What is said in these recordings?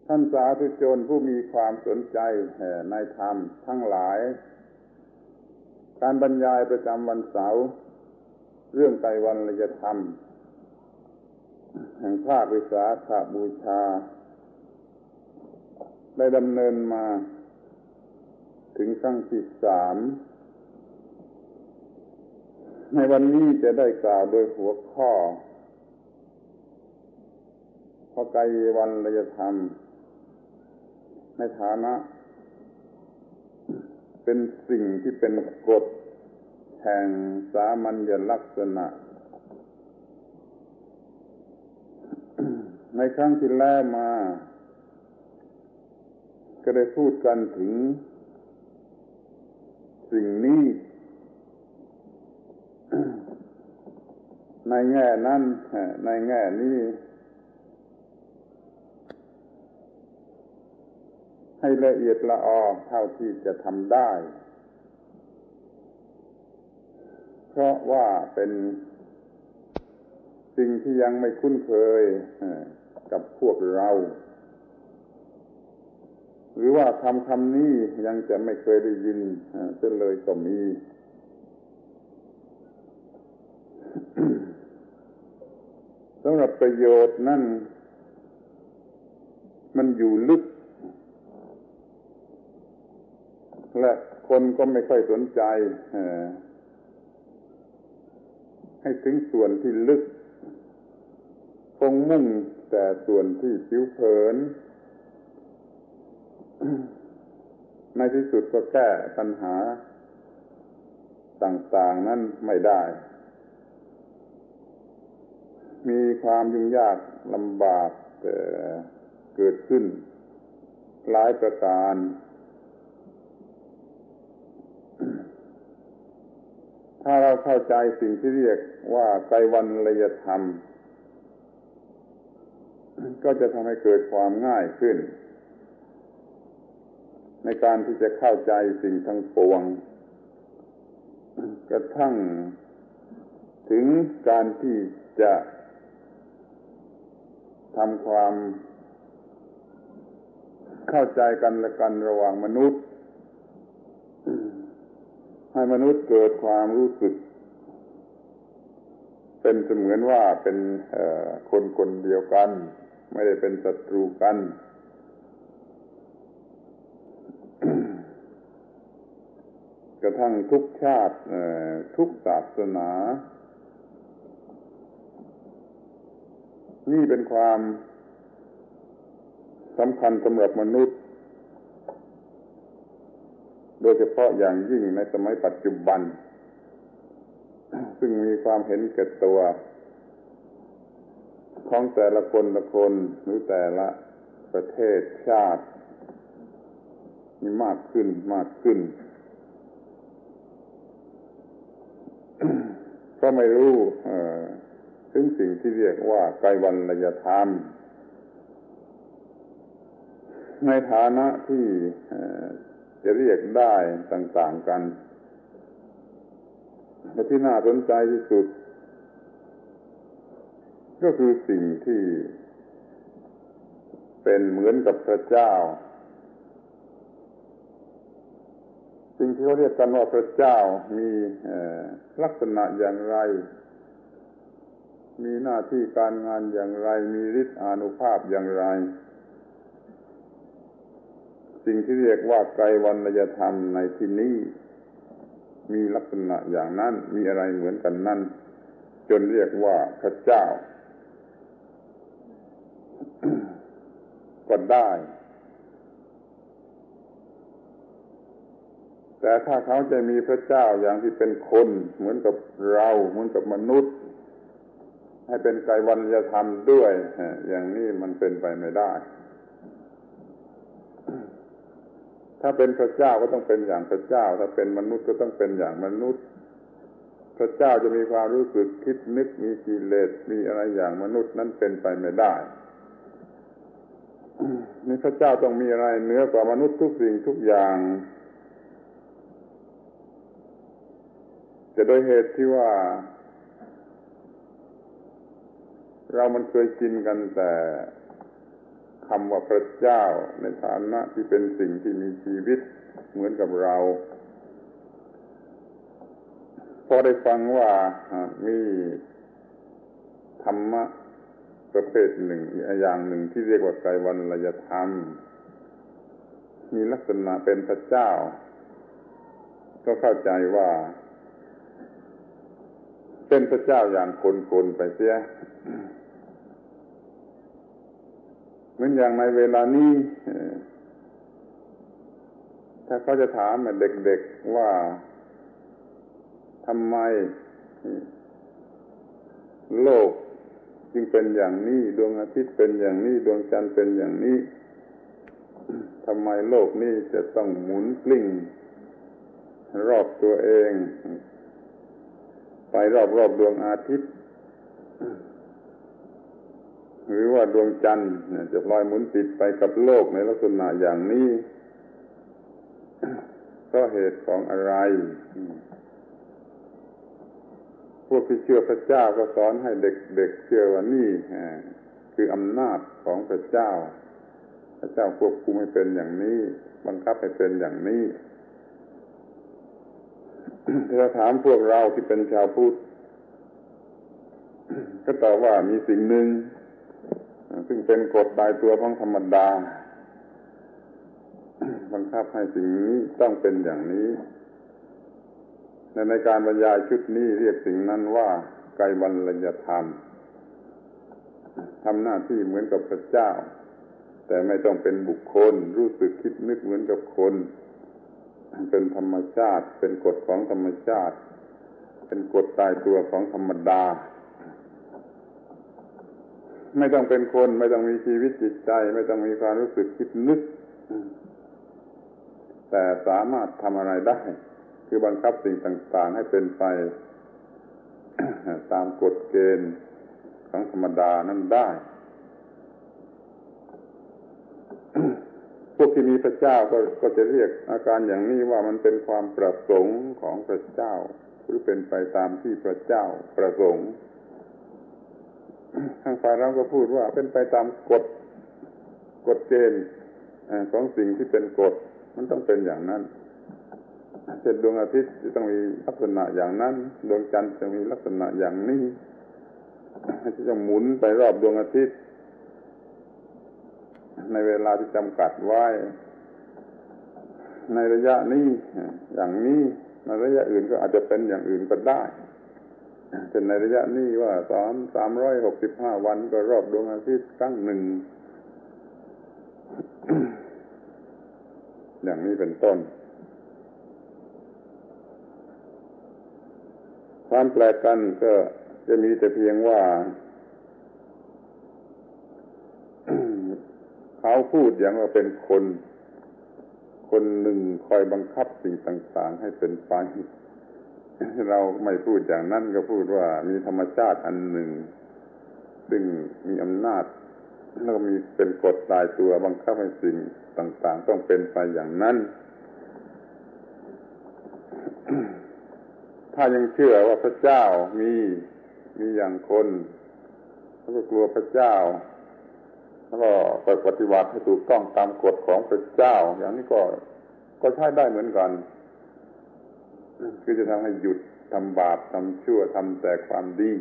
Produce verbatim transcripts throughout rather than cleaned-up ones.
ท่านสาธุชนผู้มีความสนใจในธรรมทั้งหลายการบรรยายประจำวันเสาร์เรื่องไตรวรรยธรรมแห่งภาควิสาขบูชาได้ดำเนินมาถึงครั้งที่สามในวันนี้จะได้กล่าวโดยหัวข้อพระไตรวรยธรรมในฐานะเป็นสิ่งที่เป็นกฎแห่งสามัญลักษณะในครั้งที่แล้วมาก็ได้พูดกันถึงสิ่งนี้ในแง่นั้นในแง่นี้ให้ละเอียดละออเท่าที่จะทำได้เพราะว่าเป็นสิ่งที่ยังไม่คุ้นเคยกับพวกเราหรือว่าคำคำนี้ยังจะไม่เคยได้ยินเสียเลยก็มี สำหรับประโยชน์นั่นมันอยู่ลึกและคนก็ไม่ค่อยสนใจให้ถึงส่วนที่ลึกคงมุ่งแต่ส่วนที่ผิวเผินในที่สุดก็แก้ปัญหาต่างๆนั้นไม่ได้มีความยุ่งยากลำบากเกิดขึ้นหลายประการถ้าเราเข้าใจสิ่งที่เรียกว่าไตรวรรยธรรมก็จะทำให้เกิดความง่ายขึ้นในการที่จะเข้าใจสิ่งทั้งปวงกระทั่งถึงการที่จะทำความเข้าใจกันและกันระหว่างมนุษย์ให้มนุษย์เกิดความรู้สึกเป็นเสมือนว่าเป็นคนคนเดียวกันไม่ได้เป็นศัตรูกัน กระทั่งทุกชาติทุกศาสนานี่เป็นความสำคัญสำหรับมนุษย์โดยเฉพาะอย่างยิ่งในสมัยปัจจุบันซึ่งมีความเห็นแก่ตัวของแต่ละคนละคนหรือแต่ละประเทศชาติมีมากขึ้นมากขึ้น เพราะไม่รู้ถึงสิ่งที่เรียกว่าไตรวรรยธรรมในฐานะที่จะเรียกได้ต่างๆกันและที่น่าสนใจที่สุดก็คือสิ่งที่เป็นเหมือนกับพระเจ้าสิ่งที่เขาเรียกกันว่าพระเจ้ามีลักษณะอย่างไรมีหน้าที่การงานอย่างไรมีฤทธิ์อานุภาพอย่างไรสิ่งที่เรียกว่าไตรวรรยธรรมในที่นี้มีลักษณะอย่างนั้นมีอะไรเหมือนกันนั่นจนเรียกว่าพระเจ้า ก็ได้แต่ถ้าเขาจะมีพระเจ้าอย่างที่เป็นคนเหมือนกับเราเหมือนกับมนุษย์ให้เป็นไตรวรรยธรรมด้วยอย่างนี้มันเป็นไปไม่ได้ถ้าเป็นพระเจ้าก็ต้องเป็นอย่างพระเจ้าถ้าเป็นมนุษย์ก็ต้องเป็นอย่างมนุษย์พระเจ้าจะมีความรู้สึกคิดนึกมีกิเลสมีอะไรอย่างมนุษย์นั้นเป็นไปไม่ได้นี่พระเจ้าต้องมีอะไรเหนือกว่ามนุษย์ทุกสิ่งทุกอย่างแต่โดยเหตุที่ว่าเรามันเคยกินกันแต่ขคำว่าพระเจ้าในฐานะที่เป็นสิ่งที่มีชีวิตเหมือนกับเราพอได้ฟังว่ามีธรรมะประเภทหนึ่งอย่างหนึ่งที่เรียกว่าไกรวัลยธรรมมีลักษณะเป็นพระเจ้าก็เข้าใจว่าเป็นพระเจ้าอย่างคนๆไปเสียเหมือนอย่างในเวลานี้ถ้าเขาจะถามเด็กๆว่าทำไมโลกจึงเป็นอย่างนี้ดวงอาทิตย์เป็นอย่างนี้ดวงจันทร์เป็นอย่างนี้ทำไมโลกนี้จะต้องหมุนกลิ้งรอบตัวเองไปรอบๆดวงอาทิตย์หรือว่าดวงจันทร์จะลอยหมุนติดไปกับโลกในลักษณะอย่างนี้เพราะเหตุของอะไรพวกที่เชื่อพระเจ้าก็สอนให้เด็กๆเชื่อว่านี่คืออำนาจของพระเจ้าพระเจ้าควบคุมให้เป็นอย่างนี้บังคับให้เป็นอย่างนี้ถ้าถามพวกเราที่เป็นชาวพุทธก็ตอบว่ามีสิ่งหนึ่งซึ่งเป็นกฎตายตัวของธรรมดาบังคับให้สิ่งนี้ต้องเป็นอย่างนี้ในการบรรยายชุดนี้เรียกสิ่งนั้นว่าไกรวัลยธรรมทำหน้าที่เหมือนกับพระเจ้าแต่ไม่ต้องเป็นบุคคลรู้สึกคิดนึกเหมือนกับคนเป็นธรรมชาติเป็นกฎของธรรมชาติเป็นกฎตายตัวของธรรมดาไม่ต้องเป็นคนไม่ต้องมีชีวิตจิตใจไม่ต้องมีความรู้สึกคิดนึกแต่สามารถทำอะไรได้คือบังคับสิ่งต่างๆให้เป็นไปตามกฎเกณฑ์ของธรรมดานั้นได้พวกที่มีพระเจ้าก็ก็จะเรียกอาการอย่างนี้ว่ามันเป็นความประสงค์ของพระเจ้าหรือเป็นไปตามที่พระเจ้าประสงค์ทางฝ่ายเราก็พูดว่าเป็นไปตามกฎกฎเกณฑ์ของสิ่งที่เป็นกฎมันต้องเป็นอย่างนั้นเช่นดวงอาทิตย์จะต้องมีลักษณะอย่างนั้นดวงจันทร์จะมีลักษณะอย่างนี้ที่จะหมุนไปรอบดวงอาทิตย์ในเวลาที่จำกัดไว้ในระยะนี้อย่างนี้ในระยะอื่นก็อาจจะเป็นอย่างอื่นก็ได้เช่นในระยะนี้ว่าสามสามร้อยหกสิบห้าวันก็รอบดวงอาทิตย์ครั้งหนึ่ง อย่างนี้เป็นต้นความแปลกกันก็จะมีแต่เพียงว่าเขาพูดอย่างว่าเป็นคนคนหนึ่งคอยบังคับสิ่งต่างๆให้เป็นไปเราไม่พูดอย่างนั้นก็พูดว่ามีธรรมชาติอันหนึ่งซึ่งมีอำนาจแล้วก็มีเป็นกฎตายตัวบังคับให้สิ่งต่างๆต้องเป็นไปอย่างนั้น ถ้ายังเชื่อว่าพระเจ้ามีมีอย่างคนแล้วก็กลัวพระเจ้าแล้วก็ปฏิบัติให้ถูกต้องตามกฎของพระเจ้าอย่างนี้ก็ก็ใช้ได้เหมือนกันคือจะทำให้หยุดทำบาปทำชั่วทำแต่ความดี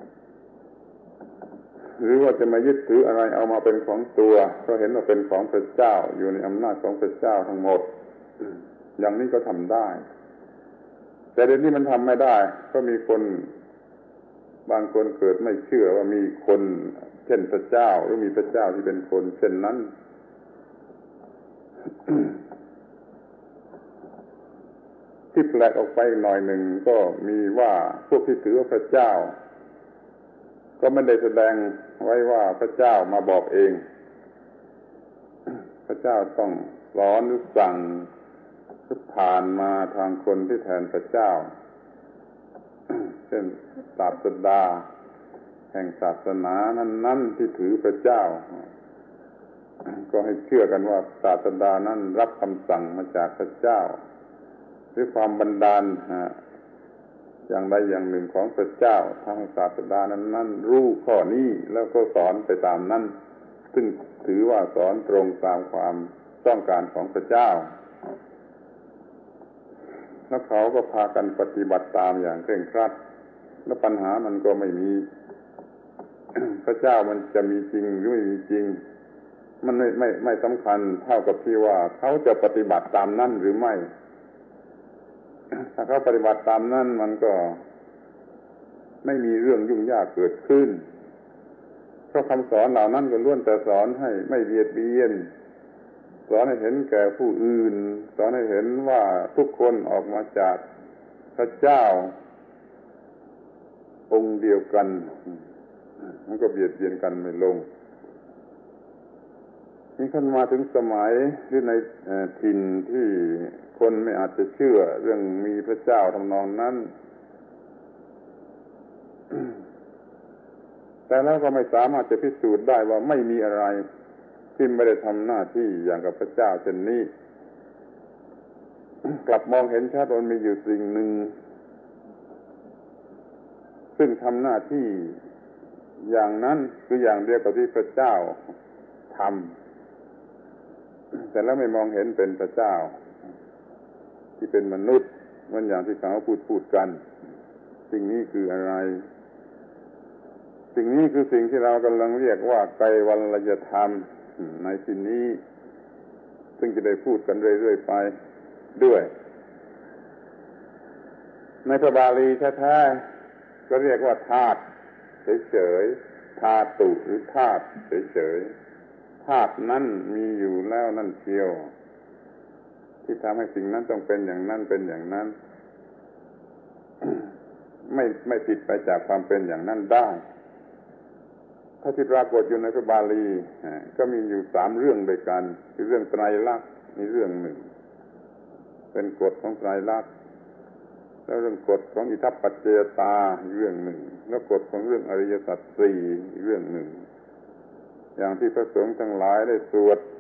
หรือว่าจะมายึดถืออะไรเอามาเป็นของตัวเพราะเห็นว่าเป็นของพระเจ้าอยู่ในอำนาจของพระเจ้าทั้งหมดอย่างนี้ก็ทำได้แต่เดี๋ยวนี้มันทำไม่ได้ก็มีคนบางคนเกิดไม่เชื่อว่ามีคนเช่นพระเจ้าหรือมีพระเจ้าที่เป็นคนเช่นนั้น ที่แปลกออกไปหน่อยหนึ่งก็มีว่าพวกที่ถือว่าพระเจ้าก็ไม่ได้แสดงไว้ว่าพระเจ้ามาบอกเองพระเจ้าต้องสอนหรือสั่งหรือผ่านมาทางคนที่แทนพระเจ้าเช่นศาสดาแห่งศาสนานั้นๆที่ถือพระเจ้าก็ให้เชื่อกันว่าศาสดานั้นรับคำสั่งมาจากพระเจ้าหรือความบันดาลอย่างใดอย่างหนึ่งของพระเจ้าทางศาสดานั้นๆรู้ข้อนี้แล้วก็สอนไปตามนั้นซึ่งถถือว่าสอนตรงตามความต้องการของพระเจ้าแล้วเขาก็พากันปฏิบัติตามอย่างเคร่งครัดแล้วปัญหามันก็ไม่มี พระเจ้ามันจะมีจริงหรือไม่มีจริงมันไม่ไม่ไม่สำคัญเท่ากับที่ว่าเขาจะปฏิบัติตามนั่นหรือไม่ ถ้าเขาปฏิบัติตามนั่นมันก็ไม่มีเรื่องยุ่งยากเกิดขึ้นเพราะคำสอนเหล่านั้นก็ล้วนแต่สอนให้ไม่เบียดเบียนสอนให้เห็นแก่ผู้อื่นสอนให้เห็นว่าทุกคนออกมาจากพระเจ้าองค์เดียวกันมันก็เบียดเบียนกันไม่ลงนี่ขึ้นมาถึงสมัยหรือในถิ่นที่คนไม่อาจจะเชื่อเรื่องมีพระเจ้าทำนองนั้น แต่แล้วก็ไม่สามารถจะพิสูจน์ได้ว่าไม่มีอะไรที่ไม่ได้ทำหน้าที่อย่างกับพระเจ้าเช่นนี้ กลับมองเห็นชัดว่ามีอยู่สิ่งหนึ่งซึ่งทำหน้าที่อย่างนั้นคืออย่างเดียวกับที่พระเจ้าทำแต่แล้วไม่มองเห็นเป็นพระเจ้าที่เป็นมนุษย์เหมือนอย่างที่เขาพูดพูดกันสิ่งนี้คืออะไรสิ่งนี้คือสิ่งที่เรากำลังเรียกว่าไกรวัลยธรรมในที่นี้ซึ่งจะได้พูดกันเรื่อยๆไปด้วยในพระบาลีแท้ๆก็เรียกว่าธาตุเฉยๆธาตุหรือธาตุเฉยๆธาตุนั้นมีอยู่แล้วนั่นเชียวที่ทำให้สิ่งนั้นต้องเป็นอย่างนั้นเป็นอย่างนั้น ไม่ไม่ผิดไปจากความเป็นอย่างนั้นได้ถ้าที่ปรากฏอยู่ในพระบาลีก็มีอยู่สามเรื่องด้วยกันคือเรื่องไตรลักษณ์นี่เรื่องหนึ่งเป็นกฎของไตรลักษณ์แล้วเรื่องกฎของอิทัปปัจจยตาเรื่องหนึ่งแล้วกฎของเรื่องอริยสัจสี่เรื่องหนึ่งอย่างที่พระสงฆ์ทั้งหลายได้สวด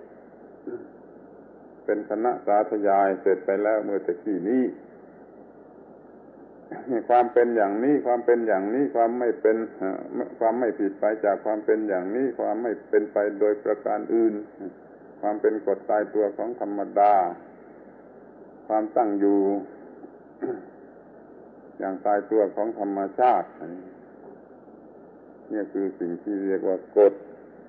เป็นคณะสาธยายเสร็จไปแล้วเมื่อตะกี้นี้ความเป็นอย่างนี้ความเป็นอย่างนี้ความไม่เป็นความไม่ผิดไปจากความเป็นอย่างนี้ความไม่เป็นไปโดยประการอื่นความเป็นกฎตายตัวของธรรมดาความตั้งอยู่อย่างตายตัวของธรรมชาตินี่คือสิ่งที่เรียกว่ากฎ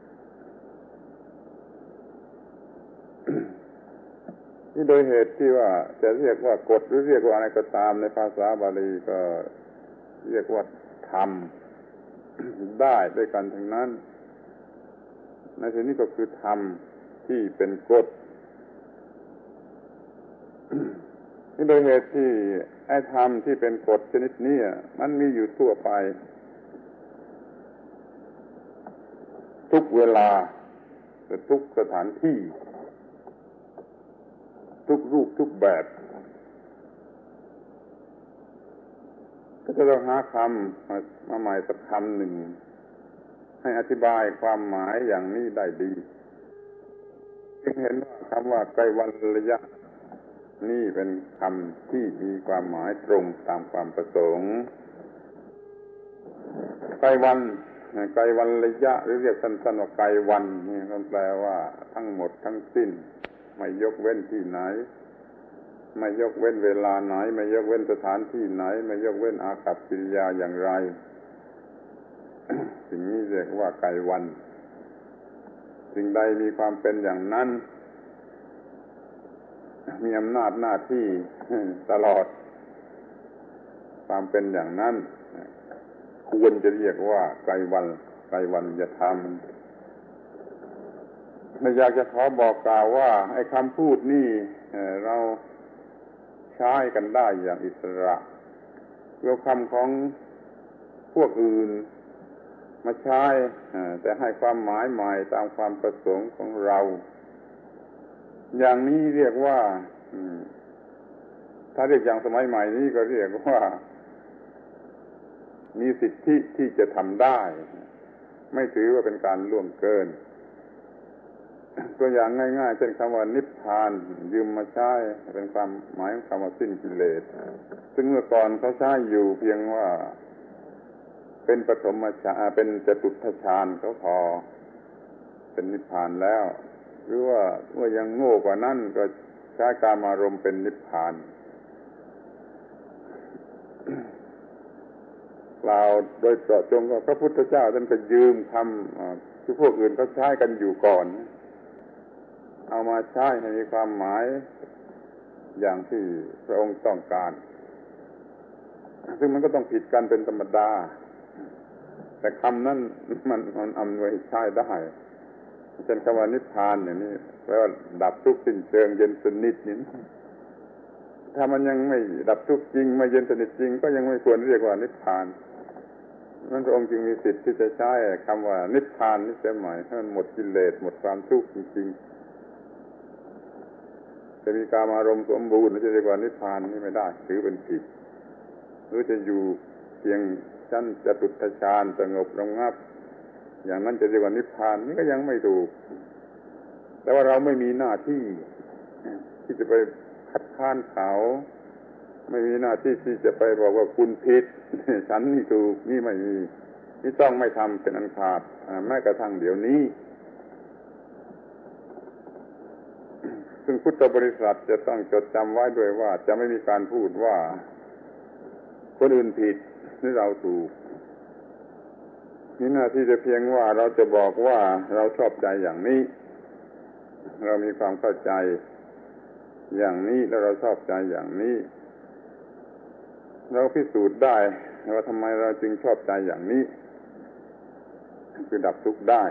นี่โดยเหตุที่ว่าจะเรียกว่ากฎหรือเรียกว่าอะไรก็ตามในภาษาบาลีก็เรียกว่าธรรมได้ด้วยกันทั้งนั้นในที่นี้ก็คือธรรมที่เป็นกฎนี่โดยเหตุที่ไอ้ธรรมที่เป็นกฎชนิดนี้มันมีอยู่ทั่วไปทุกเวลาทุกสถานที่ทุกรูปทุกแบบก็จะต้องหาคำมาใหม่สักคำหนึ่งให้อธิบายความหมายอย่างนี้ได้ดีจึงเห็นว่าคำว่าไกรวัลยะนี่เป็นคำที่มีความหมายตรงตามความประสงค์ไกรวันไกรวัลยะหรือเรียกสั้นๆว่าไกรวันนี่มันแปลว่าทั้งหมดทั้งสิ้นไม่ยกเว้นที่ไหนไม่ยกเว้นเวลาไหนไม่ยกเว้นสถานที่ไหนไม่ยกเว้นอากัปกิริยาอย่างไร สิ่งนี้เรียกว่าไกรวันสิ่งใดมีความเป็นอย่างนั้นมีอำนาจหน้าที่ตลอดความเป็นอย่างนั้นควรจะเรียกว่าไกรวันไกรวันยธรรมไม่อยากจะขอบอกกล่าวว่าไอ้คำพูดนี่เราใช้กันได้อย่างอิสระเอาคำของพวกอื่นมาใช้แต่ให้ความหมายใหม่ตามความประสงค์ของเราอย่างนี้เรียกว่าถ้าเรียกอย่างสมัยใหม่นี้ก็เรียกว่ามีสิทธิที่จะทำได้ไม่ถือว่าเป็นการล่วงเกินตัวอย่างง่ายๆเช่นคำว่านิพพานยืมมาใช้เป็นความหมายของคำว่าสิ้นกิเลสซึ่งเมื่อก่อนเขาใช้อยู่เพียงว่าเป็นปฐมฌานเป็นจตุตถฌานเขาพอเป็นนิพพานแล้วหรือว่าเมื่อยังโง่กว่านั้นก็ใช้กามารมณ์เป็นนิพพานกล่าวโดยเจาะจงว่าพระพุทธเจ้าท่านก็ยืมคำที่พวกอื่นเขาใช้กันอยู่ก่อนเอามาใช้ให้มีความหมายอย่างที่พระองค์ต้องการซึ่งมันก็ต้องผิดกันเป็นธรรมดาแต่คำนั้นมันมันอำนวยใช้ได้เช่นคำว่านิพพานอย่างนี้แปลว่าดับทุกข์สิ้นเชิงเย็นสนิทนี่ถ้ามันยังไม่ดับทุกข์จริงไม่เย็นสนิทจริงก็ยังไม่ควรเรียกว่านิพพานนั่นพระองค์จึงมีสิทธิ์ที่จะใช้คำว่านิพพานนี่เสียใหม่ให้มันหมดกิเลสหมดความทุกข์จริงๆจะมีกามารมณ์สมบูรณ์จะเรียกว่านิพพานนี่ไม่ได้ถือเป็นผิดหรือจะอยู่เพียงชั้นจตุตถฌานสงบระงับอย่างนั้นจะเรียกว่านิพพานนี่ก็ยังไม่ถูกแต่ว่าเราไม่มีหน้าที่ที่จะไปคัดค้านเขาไม่มีหน้าที่ที่จะไปบอกว่าคุณผิดฉันนี่ถูกนี่ไม่มีนี่ต้องไม่ทำเป็นอันขาดแม้กระทั่งเดี๋ยวนี้ซึ่งพุทธบริษัทจะต้องจดจำไว้ด้วยว่าจะไม่มีการพูดว่าคนอื่นผิดหรือเราถูกมีหน้าที่จะเพียงว่าเราจะบอกว่าเราชอบใจอย่างนี้เรามีความเข้าใจอย่างนี้แล้วเราชอบใจอย่างนี้เราพิสูจน์ได้ว่าทำไมเราจึงชอบใจอย่างนี้คือดับทุกข์ได้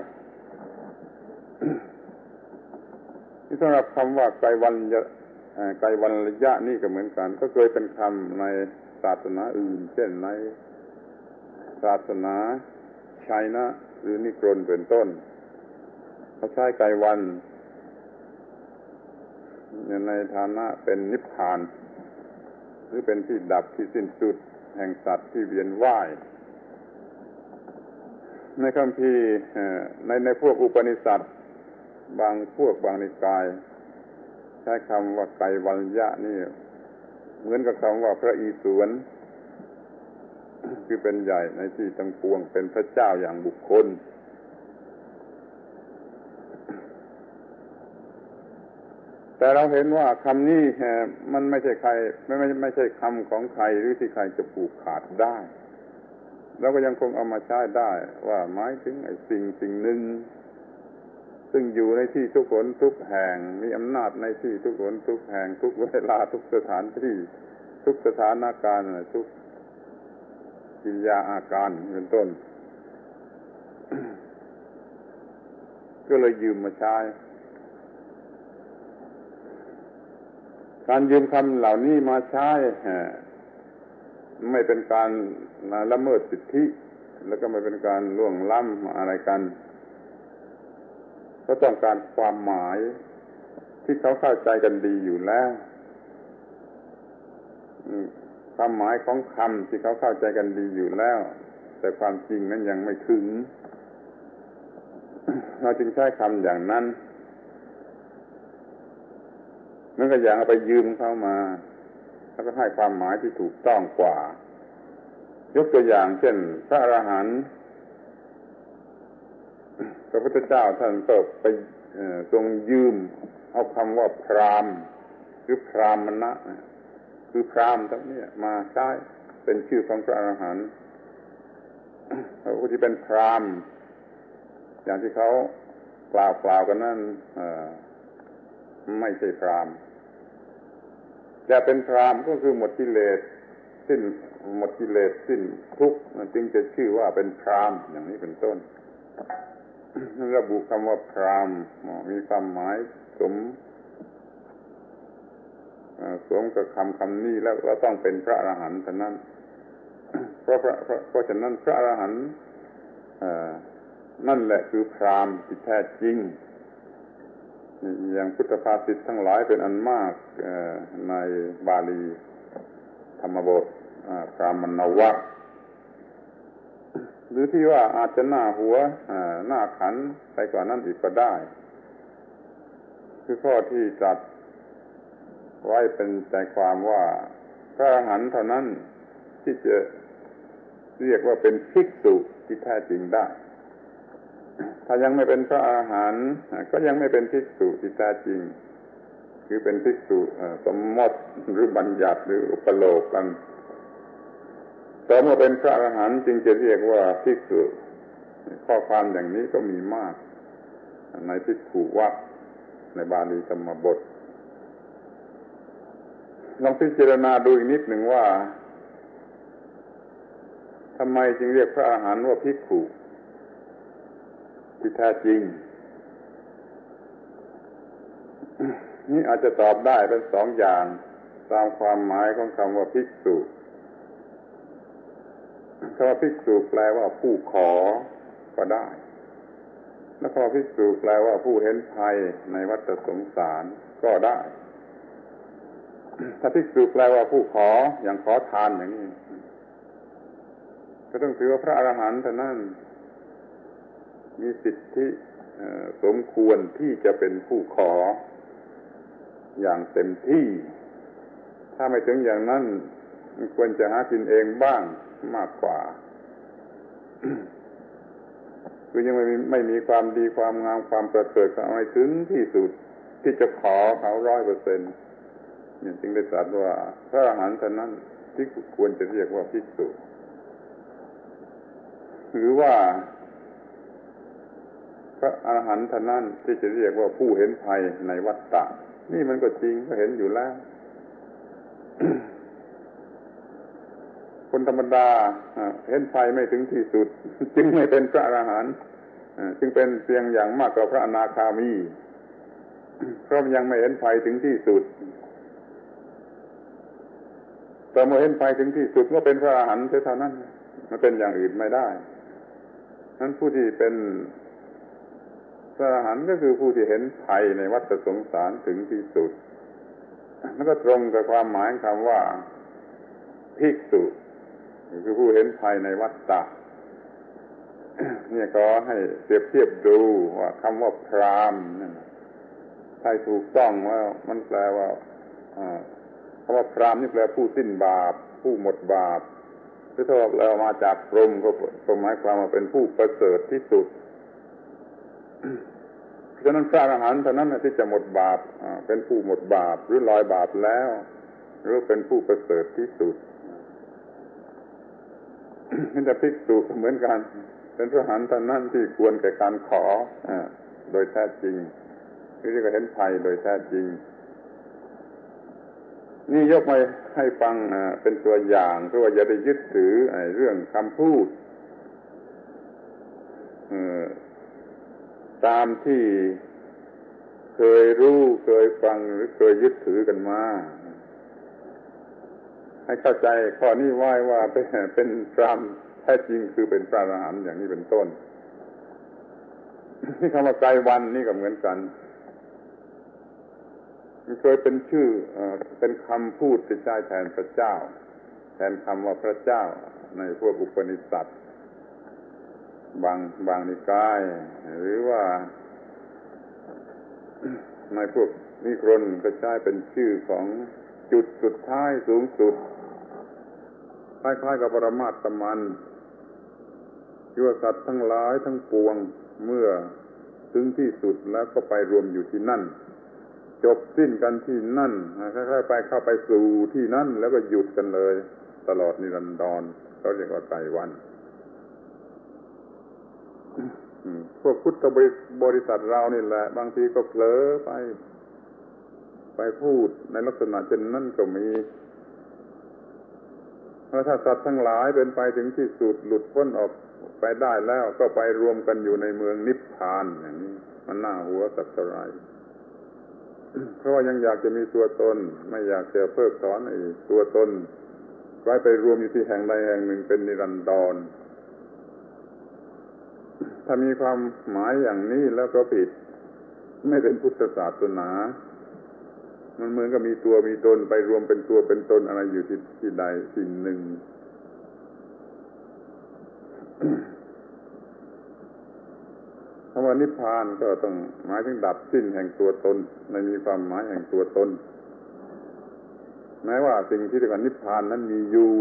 ที่สำหรับคำว่าไกรวัลยะไกรวัลยะนี่ก็เหมือนกันก็เคยเป็นคำในศาสนาอื่นเช่นในศาสนาชัยนะหรือนิกรนเป็นต้นเขาใช้ไกรวัลในฐานะเป็นนิพพานหรือเป็นที่ดับที่สิ้นสุดแห่งสัตว์ที่เวียนว่ายในคัมภีร์ในในพวกอุปนิษัทบางพวกบางนิกายใช้คำว่าไกรวัลยะนี่เหมือนกับคำว่าพระอิศวรคือเป็นใหญ่ในที่ทั้งปวงเป็นพระเจ้าอย่างบุคคลแต่เราเห็นว่าคำนี้มันไม่ใช่ใครไม่ไม่ไม่ใช่คำของใครหรือที่ใครจะผูกขาดได้เราก็ยังคงเอามาใช้ได้ว่าหมายถึงไอ้สิ่งสิ่งหนึ่งซึ่งอยู่ในที่ทุกคนทุกแห่งมีอำนาจในที่ทุกคนทุกแห่งทุกเวลาทุกสถานที่ทุกสถานการณ์ทุกกิริยาอาการเป็นต้น ก็เลยยืมมาใช้การยืมคำเหล่านี้มาใช้ไม่เป็นการละเมิดสิทธิแล้วก็ไม่เป็นการล่วงล้ำอะไรกันก็ต้องการความหมายที่เขาเข้าใจกันดีอยู่แล้วความหมายของคำที่เขาเข้าใจกันดีอยู่แล้วแต่ความจริงนั้นยังไม่ถึงเราจึงใช้คำอย่างนั้นนั่นก็อย่างเอาไปยืมเขามาแล้วก็ให้ความหมายที่ถูกต้องกว่ายกตัวอย่างเช่นพระอรหันต์พระพุทธเจ้าท่านก็ไปทรงยืมเอาคำว่าพราหมณ์หรือพราหมณะคือพราหมณ์ทั้งนี้มาใช้เป็นชื่อของพระอรหันต์ผู้ที่เป็นพราหมณ์อย่างที่เขากล่าวกล่าวกันนั้นไม่ใช่พราหมณ์แต่เป็นพราหมณ์ก็คือหมดกิเลสสิ้นหมดกิเลสสิ้นทุกข์จึงจะชื่อว่าเป็นพราหมณ์อย่างนี้เป็นต้นระบุคำว่าพราหมณ์มีความหมายสมสมกับคำคำนี้แล้วเราต้องเป็นพระอรหันต์เท่านั้นเพราะเพราะฉะนั้นพระอรหันต์นั่นแหละคือพราหมณ์ที่แท้จริงอย่างพุทธภาษิตทั้งหลายเป็นอันมากในบาลีธรรมบทพรามณวรรคหรือที่ว่าอาจจะหน้าหัวหน้าขันไปกว่านั้นอีกก็ได้คือข้อที่จัดไว้เป็นใจความว่าพระอรหันต์เท่านั้นที่จะเรียกว่าเป็นภิกษุที่แท้จริงได้ถ้ายังไม่เป็นพระอรหันต์ก็ยังไม่เป็นภิกษุที่แท้จริงคือเป็นภิกษุสมมติหรือบัญญัติหรืออุปโลกกันแต่เมื่อเป็นพระอรหันต์จึงจะเรียกว่าภิกษุข้อความอย่างนี้ก็มีมากในภิกขุวรรคในบาลีธรรมบทลองพิจารณาดูอีกนิดหนึ่งว่าทำไมจึงเรียกพระอรหันต์ว่าภิกขุที่แท้จริงนี่อาจจะตอบได้เป็นสองอย่างตามความหมายของคำว่าภิกษุคำว่าภิกษุแปลว่าผู้ขอก็ได้และคำว่าภิกษุแปลว่าผู้เห็นภัยในวัฏสงสารก็ได้ถ้าภิกษุแปลว่าผู้ขออย่างขอทานอย่างนี้ก็ต้องถือว่าพระอรหันต์เท่านั้นมีสิทธิสมควรที่จะเป็นผู้ขออย่างเต็มที่ถ้าไม่ถึงอย่างนั้นควรจะหากินเองบ้างมากกว่าคือยังไม่มีไม่มีความดีความงามความประเสริฐอะไรถึงที่สุดที่จะขอเขาร้อยเปอร์เซ็นต์เนี่ยจึงได้ตรัสว่าพระอรหันต์เท่านั้นที่ควรจะเรียกว่าภิกษุหรือว่าพระอรหันต์เท่านั้นที่จะเรียกว่าผู้เห็นภัยในวัฏฏะนี่มันก็จริงก็เห็นอยู่แล้ว คนธรรมดาเห็นภัยไม่ถึงที่สุดจึงไม่เป็นพระอรหันต์จึงเป็นเพียงอย่างมากกว่าพระอนาคามีเพราะยังไม่เห็นภัยถึงที่สุดแต่เมื่อเห็นภัยถึงที่สุดก็เป็นพระอรหันต์เท่านั้นมันเป็นอย่างอื่นไม่ได้นั้นผู้ที่เป็นพระอรหันต์ก็คือผู้ที่เห็นภัยในวัฏสงสารถึงที่สุดนั่นก็ตรงกับความหมายคำว่าภิกษุคือผู้เห็นภัยในวัฏฏะเนี่ยก็ให้เปรียบเทียบดูว่าคำว่าพราหมณ์นั่นใช่ถูกต้องว่ามันแปลว่าคำว่าพราหมณ์นี่แปลผู้สิ้นบาปผู้หมดบาปหรือถ้าเรามาจากพรหมก็หมายความว่าเป็นผู้ประเสริฐที่สุดเพราะฉะนั้นพระอรหันต์เท่านั้นที่จะหมดบาปเป็นผู้หมดบาปหรือลอยบาปแล้วหรือเป็นผู้ประเสริฐที่สุดนี่แต่ภิกษุเหมือนกันเป็นพระอรหันต์เท่านั้นที่ควรแก่การขอโดยแท้จริงที่จะเห็นภัยโดยแท้จริงนี่ยกมาให้ฟังเป็นตัวอย่างเพื่อว่าอย่าได้ยึดถือเรื่องคำพูดตามที่เคยรู้เคยฟังหรือเคยยึดถือกันมาให้เข้าใจข้อนี้ไว้ว่าเป็นเป็นพราหมณ์แท้จริงคือเป็นพระอรหันต์อย่างนี้เป็นต้นนี่คำว่าไกรวันนี่ก็เหมือนกันมันเคยเป็นชื่อเป็นคำพูดที่ใช้แทนพระเจ้าแทนคำว่าพระเจ้าในพวกอุปนิษัทบางบางนิกายหรือว่าในพวกนิครนก็ใช้เป็นชื่อของจุดสุดท้ายสูงสุดคล้ายๆกับปรมาตมันที่ว่าสัตว์ทั้งหลายทั้งปวงเมื่อถึงที่สุดแล้วก็ไปรวมอยู่ที่นั่นจบสิ้นกันที่นั่นคล้ายๆไปเข้าไปสู่ที่นั่นแล้วก็หยุดกันเลยตลอดนิรันดรเขาเรียกว่าไตรวันพวกพุทธบริษัทเรานี่แหละบางทีก็เผลอไปไปพูดในลักษณะเช่นนั้นก็มีเพราะถ้าสัตว์ทั้งหลายเป็นไปถึงที่สุดหลุดพ้นออกไปได้แล้วก็ไปรวมกันอยู่ในเมืองนิพพานอย่างนี้มันน่าหัวสักเท่าไหร่เพราะว่ายังอยากจะมีตัวตนไม่อยากจะเพิกถอนไอ้ตัวตนไว้ไปรวมอยู่ที่แห่งใดแห่งหนึ่งเป็นนิรันดรถ้ามีความหมายอย่างนี้แล้วก็ผิดไม่เป็นพุทธศาสนามันเหมือนกับมีตัวมีตนไปรวมเป็นตัวเป็นตนอะไรอยู่ที่ที่ใดสิ่งหนึ่ง คำว่านิพพานก็ต้องหมายถึงดับสิ้นแห่งตัวตนไม่มีความหมายแห่งตัวตนแม้ว่าสิ่งที่เรียกว่านิพพานนั้นมีอยู่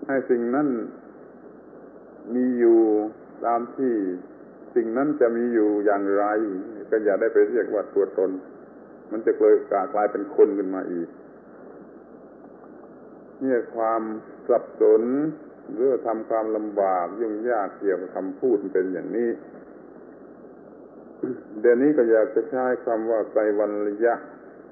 ให้สิ่งนั้นมีอยู่ตามที่สิ่งนั้นจะมีอยู่อย่างไรก็อย่าได้ไปเรียกว่าตัวตนมันจะเลยกลายเป็นคนขึ้นมาอีกเนี่ยความสับสนหรือทำความลำบากยุ่งยากเกี่ยวกับคำพูดเป็นอย่างนี้เดี๋ยวนี้ก็อยากจะใช้คำว่าไกรวัลยะ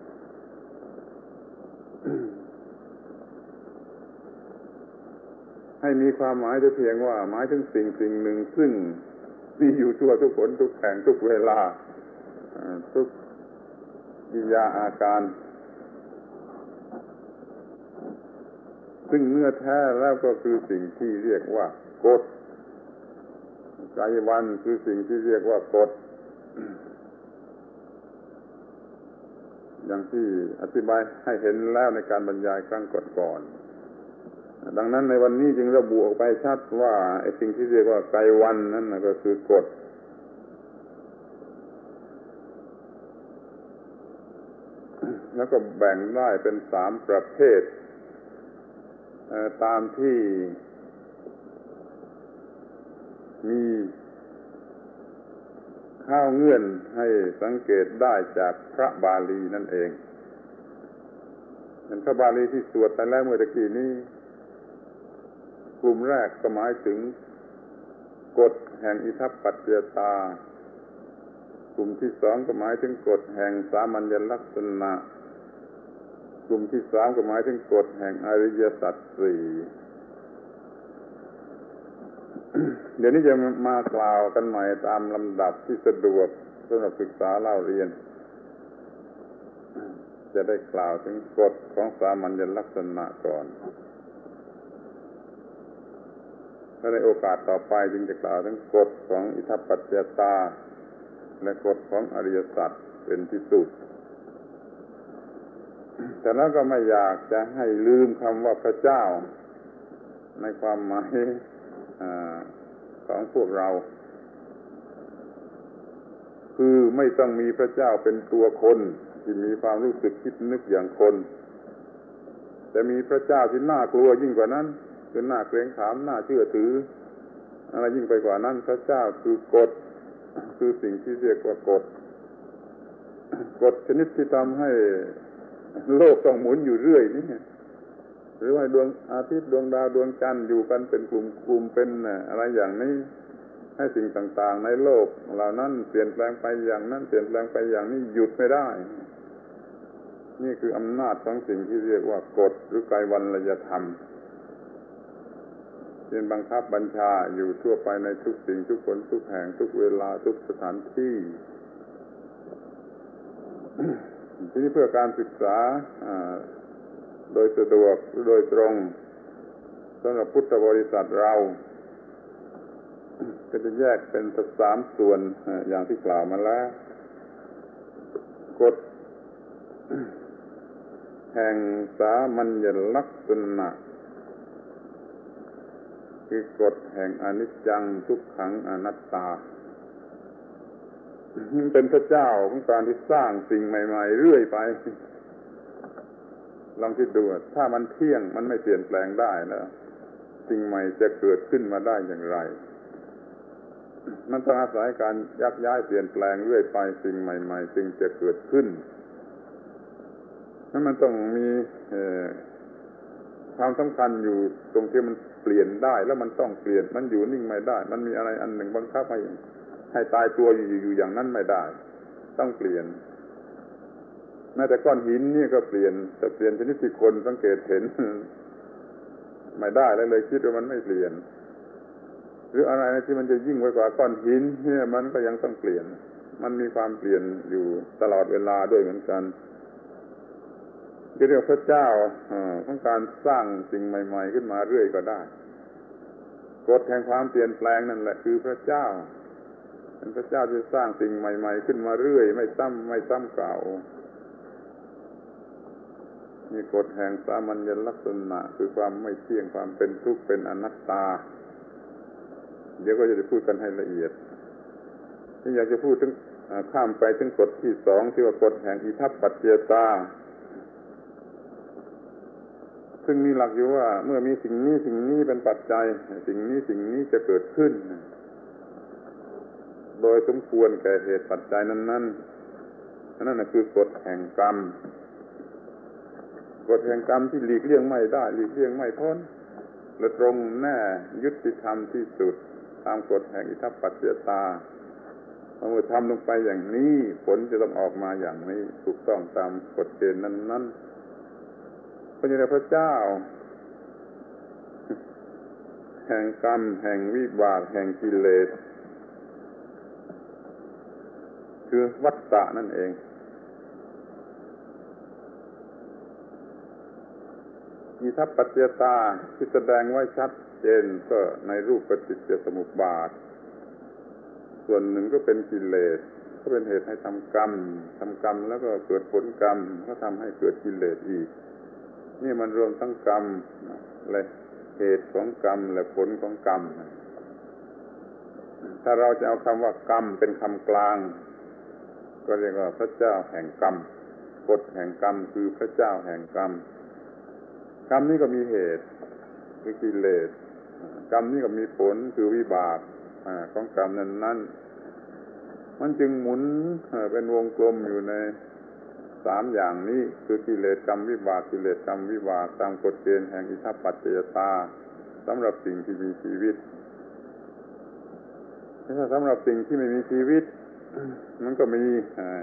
ให้มีความหมายแต่เพียงว่าหมายถึงสิ่งสิ่งหนึ่งซึ่งมีอยู่ทั่วทุกคนทุกแห่งทุกเวลาทุกกิริยาอาการซึ่งเนื้อแท้แล้วก็คือสิ่งที่เรียกว่ากฎไกรวันคือสิ่งที่เรียกว่ากฎอย่างที่อธิบายให้เห็นแล้วในการบรรยายครั้งก่อนๆดังนั้นในวันนี้จึงระบุออกไปชัดว่าไอ้สิ่งที่เรียกว่าไกรวันนั่นก็คือกฎแล้วก็แบ่งได้เป็นสามประเภทตามที่มีข้าวเงื่อนให้สังเกตได้จากพระบาลีนั่นเองเป็นพระบาลีที่สวดไปแล้วเมื่อตะกี้นี้กลุ่มแรกก็หมายถึงกฎแห่งอิทัปปัจจยตากลุ่มที่สองก็หมายถึงกฎแห่งสามัญลักษณะกลุ่มที่สามก็หมายถึงกฎแห่งอริยสัจสี่เดี๋ยวนี้จะมากล่าวกันใหม่ตามลำดับที่สะดวกสำหรับศึกษาเล่าเรียนจะได้กล่าวถึงกฎของสามัญลักษณะก่อนและในโอกาสต่อไปจึงจะกล่าวถึงกฎของอิทัปปัจจยตาและกฎของอริยสัจเป็นที่สุดแต่แล้วก็ไม่อยากจะให้ลืมคำว่าพระเจ้าในความหมายของพวกเราคือไม่ต้องมีพระเจ้าเป็นตัวคนที่มีความรู้สึกคิดนึกอย่างคนแต่มีพระเจ้าที่น่ากลัวยิ่งกว่านั้นคือน่าเกรงขามน่าเชื่อถืออะไรยิ่งไปกว่านั้นพระเจ้าคือกฎคือสิ่งที่เรียกว่ากฎกฎชนิดที่ทำให้โลกต้องหมุนอยู่เรื่อยนี่หรือว่าดวงอาทิตย์ดวงดาวดวงจันทร์อยู่กันเป็นกลุ่มๆเป็นอะไรอย่างนี้ให้สิ่งต่างๆในโลกเหล่านั้นเปลี่ยนแปลงไปอย่างนั้นเปลี่ยนแปลงไปอย่างนี้หยุดไม่ได้นี่คืออำนาจของสิ่งที่เรียกว่ากฎหรือไกรวัลยธรรมเป็นบังคับบัญชาอยู่ทั่วไปในทุกสิ่งทุกคนทุกแห่งทุกเวลาทุกสถานที่ ทีนี้เพื่อการศึกษาโดยสะดวกโดยตรงสำหรับพุทธบริษัทเราก็จะแยกเป็นสามส่วนอย่างที่กล่าวมาแล้วกฎแห่งสามัญลักษณะคือกฎแห่งอนิจจังทุกขังอนัตตาเป็นพระเจ้าของการที่สร้างสิ่งใหม่ๆเรื่อยไปลองคิดดูถ้ามันเที่ยงมันไม่เปลี่ยนแปลงได้แล้วสิ่งใหม่จะเกิดขึ้นมาได้อย่างไรมันต้องอาศัยการยักย้ายเปลี่ยนแปลงเรื่อยไปสิ่งใหม่ๆจึงจะเกิดขึ้นนั้นมันต้องมีความสำคัญอยู่ตรงที่มันเปลี่ยนได้แล้วมันต้องเปลี่ยนมันอยู่นิ่งไม่ได้มันมีอะไรอันหนึ่งบังคับให้ให้ตายตัวอยู่อยู่อย่างนั้นไม่ได้ต้องเปลี่ยนแม้แต่ก้อนหินนี่ก็เปลี่ยนแต่เปลี่ยนชนิดที่คนสังเกตเห็นไม่ได้แล้วเลยคิดว่ามันไม่เปลี่ยนหรืออะไรที่มันจะยิ่งไปกว่าก้อนหินเนี่ยมันก็ยังต้องเปลี่ยนมันมีความเปลี่ยนอยู่ตลอดเวลาด้วยเหมือนกันเรียกพระเจ้าของการสร้างสิ่งใหม่ๆขึ้นมาเรื่อยก็ได้กฎแห่งความเปลี่ยนแปลงนั่นแหละคือพระเจ้าเป็นพระเจ้าที่สร้างสิ่งใหม่ๆขึ้นมาเรื่อยไม่ซ้ำไม่ซ้ำเก่ามีกฎแห่งสามัญลักษณะคือความไม่เที่ยงความเป็นทุกข์เป็นอนัตตาเดี๋ยวก็จะได้พูดกันให้ละเอียดที่อยากจะพูดถึงข้ามไปถึงกฎที่สองที่ว่ากฎแห่งอิทัปปัจจยตาซึ่งมีหลักอยู่ว่าเมื่อมีสิ่งนี้สิ่งนี้เป็นปัจจัยสิ่งนี้สิ่งนี้จะเกิดขึ้นโดยสมควรแก่เหตุปัจจัยนั้นๆนั่นน่ะคือกฎแห่งกรรมกฎแห่งกรรมที่หลีกเลี่ยงไม่ได้หลีกเลี่ยงไม่พ้นและตรงแน่ยุติธรรมที่สุดตามกฎแห่งอิทัปปัจจยตาเมื่อทำลงไปอย่างนี้ผลจะต้องออกมาอย่างนี้ถูกต้องตามกฎเกณฑ์นั้นๆพระเจ้าพระเจ้าแห่งกรรมแห่งวิบากแห่งกิเลสคือวัฏฏะนั่นเองอิทัปปัจจยตาที่แสดงไว้ชัดเจนก็ในรูปปฏิจจสมุปบาทส่วนหนึ่งก็เป็นกิเลสก็เป็นเหตุให้ทำกรรมทำกรรมแล้วก็เกิดผลกรรมก็ทำให้เกิดกิเลสอีกนี่มันรวมทั้งกรรมและเหตุของกรรมและผลของกรรมถ้าเราจะเอาคำว่ากรรมเป็นคำกลางก็เรียกว่าพระเจ้าแห่งกรรมกฎแห่งกรรมคือพระเจ้าแห่งกรรมกรรมนี้ก็มีเหตุคือกิเลสกรรมนี้ก็มีผลคือวิบากของกรรมนั้นๆมันจึงหมุนเป็นวงกลมอยู่ในสามอย่างนี้คือกิเลสกรรมวิบากกิเลสกรรมวิบากตามกฎเกณฑ์แห่งอิทัปปัจจยตาสำหรับสิ่งที่มีชีวิตถ้าสำหรับสิ่งที่ไม่มีชีวิตมันก็มี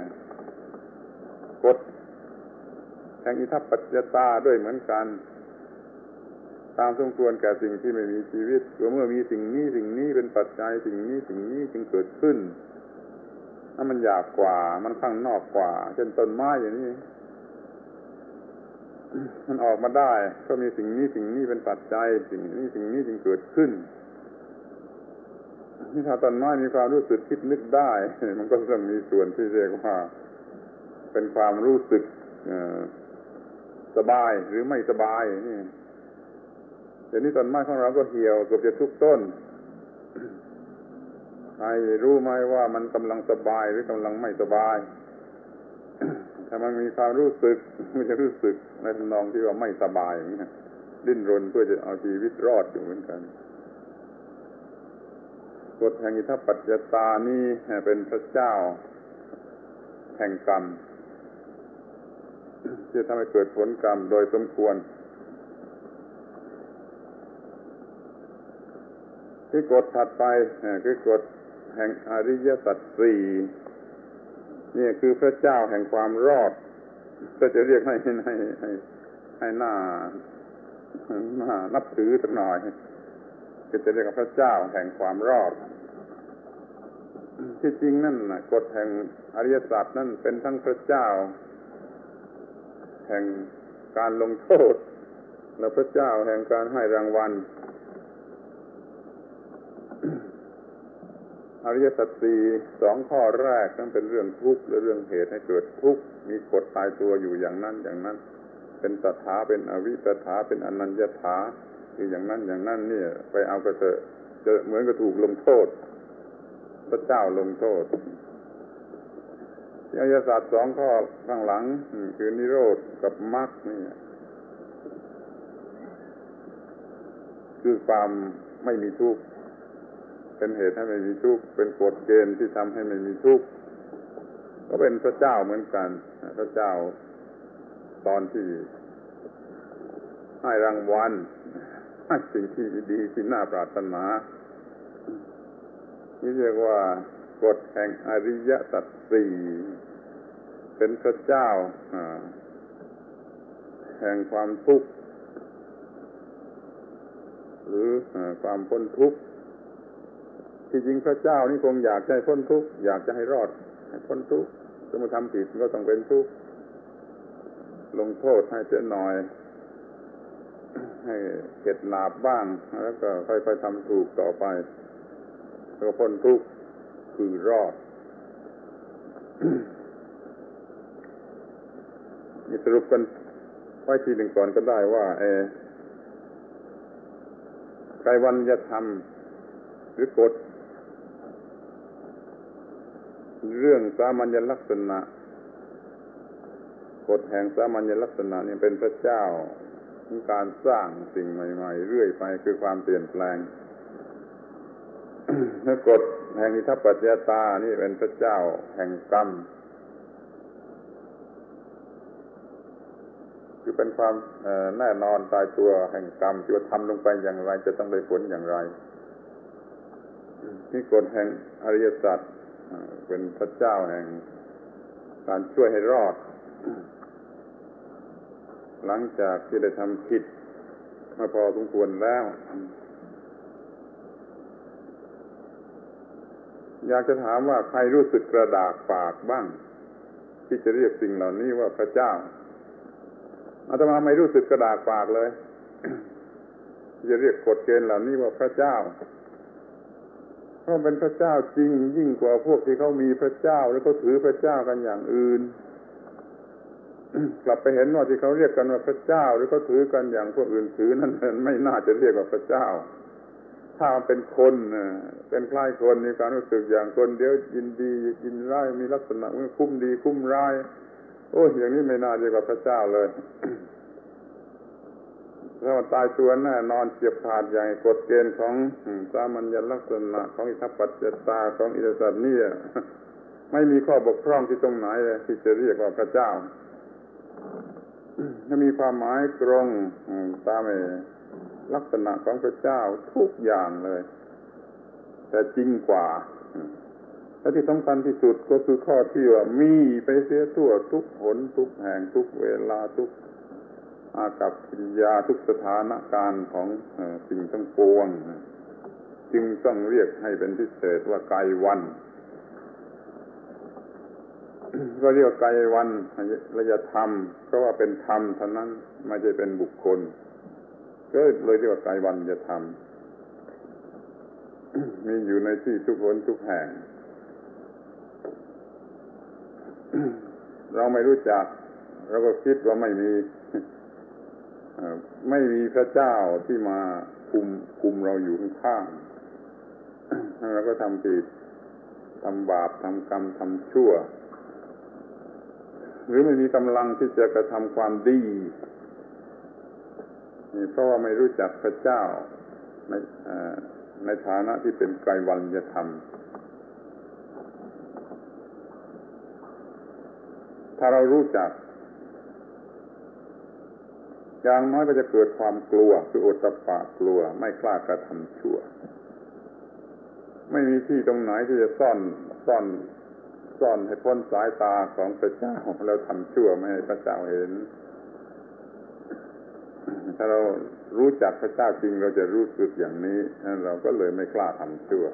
กฎแห่งอิทัปปัจจยตาด้วยเหมือนกันตามสมควรแก่สิ่งที่ไม่มีชีวิตเมื่อมีสิ่งนี้สิ่งนี้เป็นปัจจัยสิ่งนี้สิ่งนี้จึงเกิดขึ้นถ้ามันหยาบกว่ามันข้างนอกกว่าเช่นต้นไม้อย่างนี้มันออกมาได้ก็มีสิ่งนี้สิ่งนี้เป็นปัจจัยสิ่งนี้สิ่งนี้จึงเกิดขึ้นนี่ถ้าต้นไม้มีความรู้สึกคิดนึกได้มันก็ต้องมีส่วนที่เรียกว่าเป็นความรู้สึกสบายหรือไม่สบายนี่เดี๋ยวนี้ต้นไม้ของเราก็เหี่ยวเกือบจะทุกต้นใครรู้ไหมว่ามันกำลังสบายหรือกำลังไม่สบายถ้ามันมีความรู้สึกมันจะรู้สึกในทำนองที่ว่าไม่สบายอย่างนี้ดิ้นรนเพื่อจะเอาชีวิตรอดอยู่เหมือนกันกฎแห่งอิทัปปัจจยตานี้เป็นพระเจ้าแห่งกรรมที่ทำให้เกิดผลกรรมโดยสมควรที่กฎถัดไปคือกฎแห่งอริยสัจสี่นี่คือพระเจ้าแห่งความรอดก็จะเรียกให้ให้ให้ให้หน้าหน้านับถือสักหน่อยก็จะเรียกว่าพระเจ้าแห่งความรอดที่จริงนั่นน่ะกฎแห่งอริยสัจนั่นเป็นทั้งพระเจ้าแห่งการลงโทษและพระเจ้าแห่งการให้รางวัลอริยสัจสี่สองข้อแรกนั้นเป็นเรื่องทุกข์และเรื่องเหตุให้เกิดทุกข์มีกฎตายตัวอยู่อย่างนั้นอย่างนั้นเป็นตถาเป็นอวิตถาเป็นอนัญญถาคืออย่างนั้นอย่างนั้นเนี่ยไปเอากระเถอะจะเหมือนกับถูกลงโทษพระเจ้าลงโทษอริยสัจสองข้อข้างหลังคือนิโรธกับมรรคนี่คือความไม่มีทุกข์เป็นเหตุให้ไม่มีทุกข์เป็นกฎเกณฑ์ที่ทำให้ไม่มีทุกข์ก็เป็นพระเจ้าเหมือนกันพระเจ้าตอนที่ให้รางวัลให้สิ่งที่ดีที่น่าปรารถนานี่เรียกว่ากฎแห่งอริยสัจสี่เป็นพระเจ้าแห่งความทุกข์หรือความพ้นทุกข์ที่จริงพระเจ้านี่คงอยากให้พ้นทุกข์อยากจะให้รอดให้พ้นทุกข์ถ้ามาทำผิดก็ต้องเป็นทุกข์ลงโทษให้เสียหน่อยให้เข็ดหลาบบ้างแล้วก็ค่อยๆทำถูกต่อไปแล้วก็พ้นทุกข์คือรอด นี่สรุปกันไว้ทีหนึ่งก่อนก็ได้ว่าเออไตรวัญญธรรมหรือกฎเรื่องสามัญลักษณะกฎแห่งสามัญลักษณะนี่เป็นพระเจ้าของการสร้างสิ่งใหม่ๆเรื่อยไปคือความเปลี่ยนแปลง และกฎแห่งอิทัปปัจจยตานี่เป็นพระเจ้าแห่งกรรมคือเป็นความแน่นอนตายตัวแห่งกรรมที่ว่าทำลงไปอย่างไรจะต้องได้ผลอย่างไรนี่กฎแห่งอริยสัจเป็นพระเจ้าแห่งการช่วยให้รอดหลังจากที่ได้ทำผิดมาพอสมควรแล้วอยากจะถามว่าใครรู้สึกกระดากปากบ้างที่จะเรียกสิ่งเหล่านี้ว่าพระเจ้าอาตมาไม่รู้สึกกระดากปากเลย จะเรียกกฎเกณฑ์เหล่านี้ว่าพระเจ้าเพราะเป็นพระเจ้าจริงยิ่งกว่าพวกที่เขามีพระเจ้าแล้วก็ถือพระเจ้ากันอย่างอื่น กลับไปเห็นว่าที่เขาเรียกกันว่าพระเจ้าหรือเขาถือกันอย่างพวกอื่นถือนั้นไม่น่าจะเรียกว่าพระเจ้าถ้าเป็นคนเป็นคล้ายคนมีความรู้สึกอย่างคนเดี๋ยวยินดียินร้ายมีลักษณะเหมือนคุ้มดีคุ้มร้ายโอ้ยอย่างนี้ไม่น่าเรียกว่าพระเจ้าเลยถ้าตายตัวแน่นอนเฉียบขาดอย่างกฎเกณฑ์ของสามัญลักษณะของอิทัปปัจจยตาของอิทธิสัตว์นี่ไม่มีข้อบกพร่องที่ตรงไหนเลยที่จะเรียกว่าพระเจ้าถ้ามีความหมายตรงตามลักษณะของพระเจ้าทุกอย่างเลยแต่จริงกว่าและที่สำคัญที่สุดก็คือข้อที่ว่ามีไปเสียทั่วทุกหนทุกแห่งทุกเวลาทุกอากัปกิริยาทุกสถานการณ์ของสิ่งทั้งปวงจึงต้องเรียกให้เป็นพิเศษว่าไกรวันก็เรียกว่าไกรวันระยธรรมเพราะว่าเป็นธรรมเท่านั้นไม่ใช่เป็นบุคคลก็เลยเรียกว่าไกรวันระยธรรมมีอยู่ในที่ทุกหนทุกแห่งเราไม่รู้จักเราก็คิดว่าไม่มีไม่มีพระเจ้าที่มาคุมคุมเราอยู่ข้างๆเราก็ทำผิดทำบาปทำกรรมทำชั่วหรือไม่มีกำลังที่จะกระทำความดีนี่เพราะว่าไม่รู้จักพระเจ้าในในฐานะที่เป็นไกรวันยธรรมถ้าเรารู้จักอย่างน้อยก็จะเกิดความกลัวคือโอตตัปปะกลัวไม่กล้ากระทำชั่วไม่มีที่ตรงไหนที่จะซ่อนซ่อนซ่อนให้พ้นสายตาของพระเจ้าแล้วทำชั่วไม่ให้พระเจ้าเห็นถ้าเรารู้จักพระเจ้าจริงเราจะรู้สึกอย่างนี้เราก็เลยไม่กล้าทำชั่ว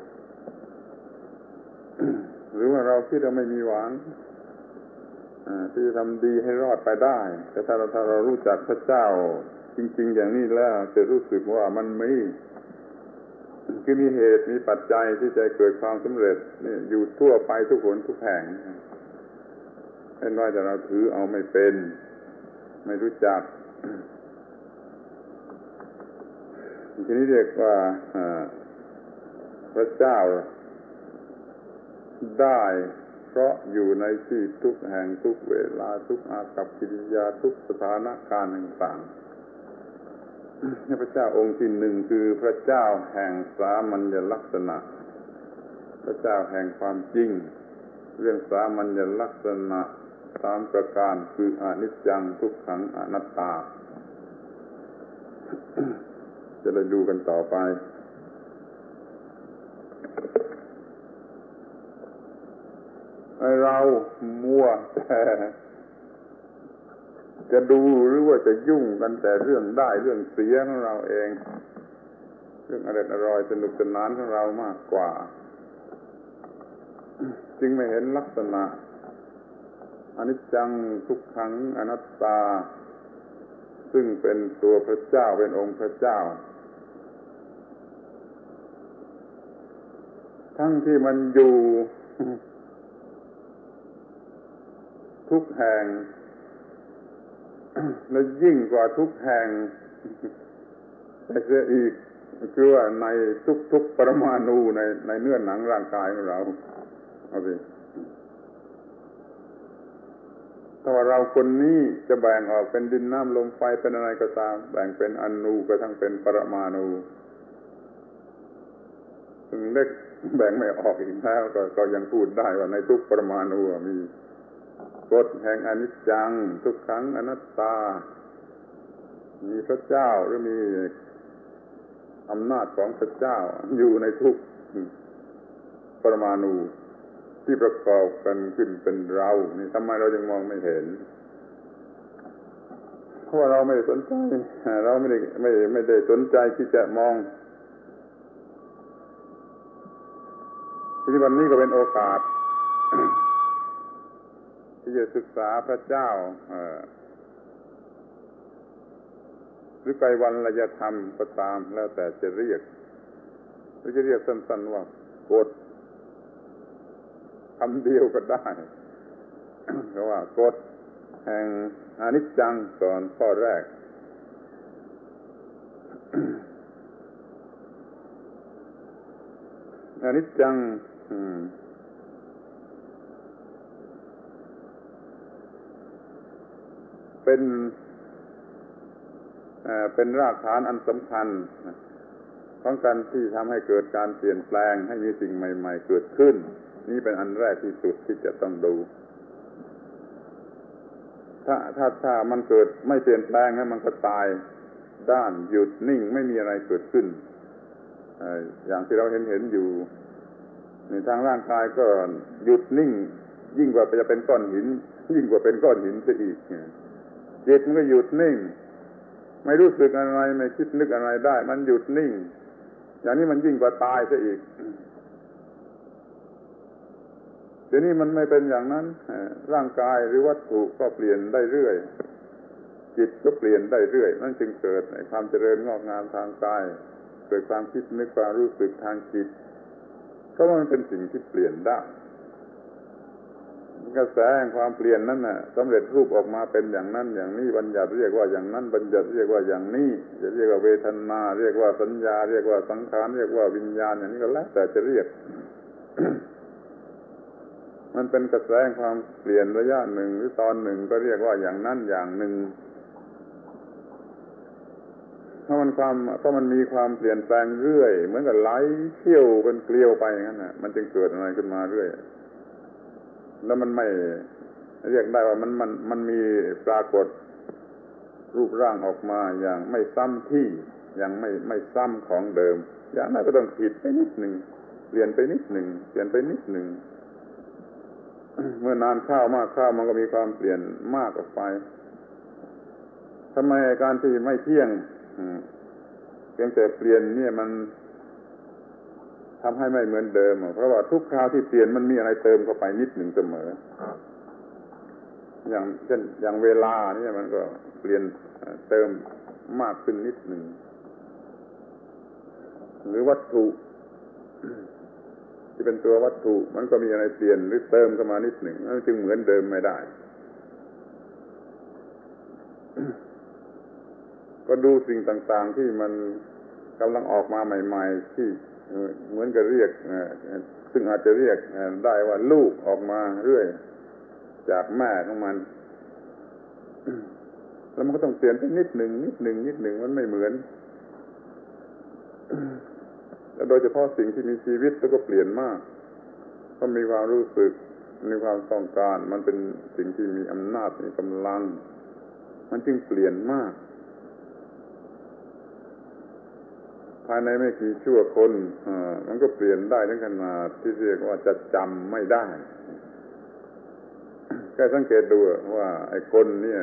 หรือว่าเราคิดว่าไม่มีหวังที่จะทำดีให้รอดไปได้แต่ถ้าเราถ้าเรารู้จักพระเจ้าจริงๆอย่างนี้แล้วจะรู้สึกว่ามันมีคือมีเหตุมีปัจจัยที่จะเกิดความสำเร็จนี่อยู่ทั่วไปทุกคนทุกแห่งเป็นว่าแต่เราถือเอาไม่เป็นไม่รู้จักทีนี้เรียกว่าพระเจ้าได้เพราะอยู่ในที่ทุกแห่งทุกเวลาทุกอากัปกิริยาทุกสถานการณ์ต่างๆพระเจ้าองค์ที่หนึ่งคือพระเจ้าแห่งสามัญลักษณะพระเจ้าแห่งความจริงเรื่องสามัญลักษณะสามประการคืออนิจจังทุกขังอนัตตาจะได้ดูกันต่อไปเรามัวแต่จะดูหรือว่าจะยุ่งกันแต่เรื่องได้เรื่องเสียของเราเองเรื่องอร่อยอร่อยสนุกสนานของเรามากกว่าจึงไม่เห็นลักษณะอนิจจังทุกขังอนัตตาซึ่งเป็นตัวพระเจ้าเป็นองค์พระเจ้าทั้งที่มันอยู่ทุกแห่งและยิ่งกว่าทุกแห่งแต่เสียอีกคือว่าในทุกๆปรมาณูในในเนื้อหนังร่างกายของเราเอาสิถ้าว่าเราคนนี้จะแบ่งออกเป็นดินน้ำลมไฟเป็นอะไรก็ตามแบ่งเป็นอนูกระทั่งเป็นปรมาณูถึงเล็กแบ่งไม่ออกอีกแล้วก็ก็ยังพูดได้ว่าในทุกปรมาณูมีกฎแห่งอนิจจังทุกขังอนัตตามีพระเจ้าหรือมีอำนาจของพระเจ้าอยู่ในทุกปรมาณูที่ประกอบกันขึ้นเป็นเรานี่ทำไมเราจึงมองไม่เห็นเพราะว่าเราไม่ได้สนใจเราไม่ได้ไม่ไม่ได้สนใจที่จะมองที่วันนี้ก็เป็นโอกาส ที่จะศึกษาพระเจ้าหรือไกรวันลยธรรมก็ตามแล้วแต่จะเรียกหรือจะเรียกสั้นๆว่ากฎคำเดียวก็ได้เพราะว่ากฎแห่งอนิจจังก่อนข้อแรกอนิจจังเป็นเป็นรากฐานอันสำคัญของการที่ทำให้เกิดการเปลี่ยนแปลงให้มีสิ่งใหม่ๆเกิดขึ้นนี่เป็นอันแรกที่สุดที่จะต้องดูถ้าถ้าถ้ามันเกิดไม่เปลี่ยนแปลงแล้วมันก็ตายด้านหยุดนิ่งไม่มีอะไรเกิดขึ้นอย่างที่เราเห็นเห็นอยู่ในทางร่างกายก็หยุดนิ่งยิ่งกว่าจะเป็นก้อนหินยิ่งกว่าเป็นก้อนหินซะอีกจิตมันก็หยุดนิ่งไม่รู้สึกอะไรไม่คิดนึกอะไรได้มันหยุดนิ่งอย่างนี้มันยิ่งกว่าตายซะอีกเดี๋ยวนี้มันไม่เป็นอย่างนั้นร่างกายหรือวัตถุก็เปลี่ยนได้เรื่อยจิตก็เปลี่ยนได้เรื่อยนั่นจึงเกิดความเจริญงอกงามทางกายเกิดความคิดนึกความรู้สึกทางจิตเพราะมันเป็นสิ่งที่เปลี่ยนได้กระแสแห่งความเปลี่ยนนั้นน่ะสำเร็จรูปออกมาเป็นอย่างนั้นอย่างนี้บัญญัติเรียกว่าอย่างนั้นบัญญัติเรียกว่าอย่างนี้จะเรียกว่าเวทนาเรียกว่าสัญญาเรียกว่าสังขารเรียกว่าวิญญาณอย่างนี้ก็แล้วแต่จะเรียก มันเป็นกระแสแห่งความเปลี่ยนระยะหนึ่งหรือตอนหนึ่งก็เรียกว่าอย่างนั้นอย่างหนึ่งถ้ามันความถ้ามันมีความเปลี่ยนแปลงเรื่อยเหมือนกับไหลเชี่ยวเป็นเกลียวไปอย่างนั้นน่ะมันจึงเกิดอะไรขึ้นมาเรื่อยแล้วมันไม่เรียกได้ว่ามันมันมันมีปรากฏรูปร่างออกมาอย่างไม่ซ้ำที่อย่างไม่ไม่ซ้ำของเดิมอย่างนั้นก็ต้องผิดไปนิดหนึ่งเปลี่ยนไปนิดหนึ่งเปลี่ยนไปนิดหนึ่งเมื่อนานเข้ามากเข้ามันก็มีความเปลี่ยนมากออกไปทำไมการที่ไม่เที่ยงเพียงแต่เปลี่ยนเนี่ยมันทำให้ไม่เหมือนเดิมเพราะว่าทุกคราวที่เปลี่ยนมันมีอะไรเติมเข้าไปนิดหนึ่งเสมออย่างเช่นอย่างเวลาเนี่ยมันก็เปลี่ยนเติมมากขึ้นนิดหนึ่งหรือวัตถุที่เป็นตัววัตถุมันก็มีอะไรเปลี่ยนหรือเติมเข้ามานิดหนึ่งมันจึงเหมือนเดิมไม่ได้ก็ดูสิ่งต่างๆที่มันกำลังออกมาใหม่ๆที่เหมือนกับเรียกซึ่งอาจจะเรียกได้ว่าลูกออกมาเรื่อยจากแม่ของมันแล้วมันก็ต้องเปลี่ยนไปนิดหนึ่งนิดหนึ่งนิดหนึ่งมันไม่เหมือนแล้วโดยเฉพาะสิ่งที่มีชีวิตก็เปลี่ยนมากก็มีความรู้สึกมีความต้องการมันเป็นสิ่งที่มีอำนาจมีกำลังมันจึงเปลี่ยนมากภายในไม่กี่ชั่วคนมันก็เปลี่ยนได้ถึงขนาดที่เรียกว่าจะจำไม่ได้แค่สังเกตดูว่าไอ้คนเนี่ย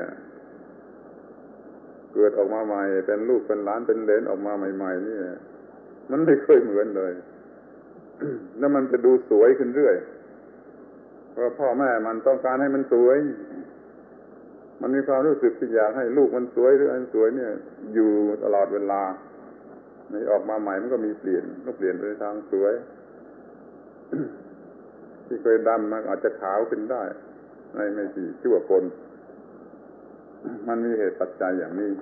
เกิดออกมาใหม่เป็นลูกเป็นหลานเป็นเหลนออกมาใหม่ๆนี่มันไม่เคยเหมือนเลยแล้วมันจะดูสวยขึ้นเรื่อยเพราะพ่อแม่มันต้องการให้มันสวยมันมีความรู้สึกที่อยากให้ลูกมันสวยหรืออันสวยเนี่ยอยู่ตลอดเวลาในออกมาใหม่มันก็มีเปลี่ยนก็เปลี่ยนไปทางสวย ที่เคยดำมันอาจจะขาวขึ้นได้ในไม่กี่ชั่วคน มันมีเหตุปัจจัยอย่างนี้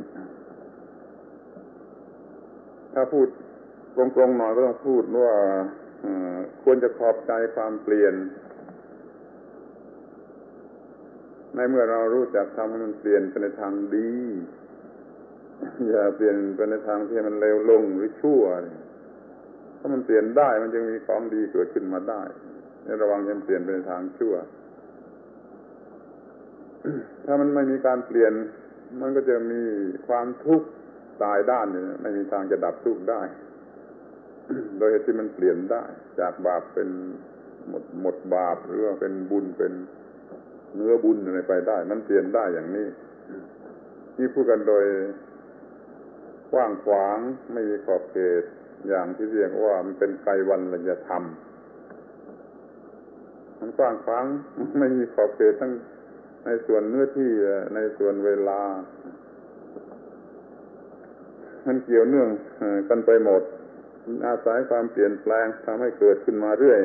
ถ้าพูดตรงๆหน่อยก็ต้องพูดว่าควรจะขอบใจความเปลี่ยนในเมื่อเรารู้จักทำให้มันเปลี่ยนไปในทางดีอย่าเปลี่ยนไปในทางที่มันเลวลงหรือชั่วถ้ามันเปลี่ยนได้มันจึงมีของดีเกิดขึ้นมาได้ในระวังอย่าเปลี่ยนไปในทางชั่วถ้ามันไม่มีการเปลี่ยนมันก็จะมีความทุกข์ตายด้านนี่ไม่มีทางจะดับทุกข์ได้โดยเหตุที่มันเปลี่ยนได้จากบาปเป็นหมดหมดบาปหรือว่าเป็นบุญเป็นเนื้อบุญอะไรไปได้มันเปลี่ยนได้อย่างนี้นี่พูดกันโดยกว้างขวางไม่มีขอบเขตอย่างที่เรียกว่ามันเป็นไกรวัลยธรรมมันกว้างขวางไม่มีขอบเขตทั้งในส่วนเนื้อที่ในส่วนเวลามันเกี่ยวเนื่องกันไปหมดอาศัยความเปลี่ยนแปลงทำให้เกิดขึ้นมาเรื่อย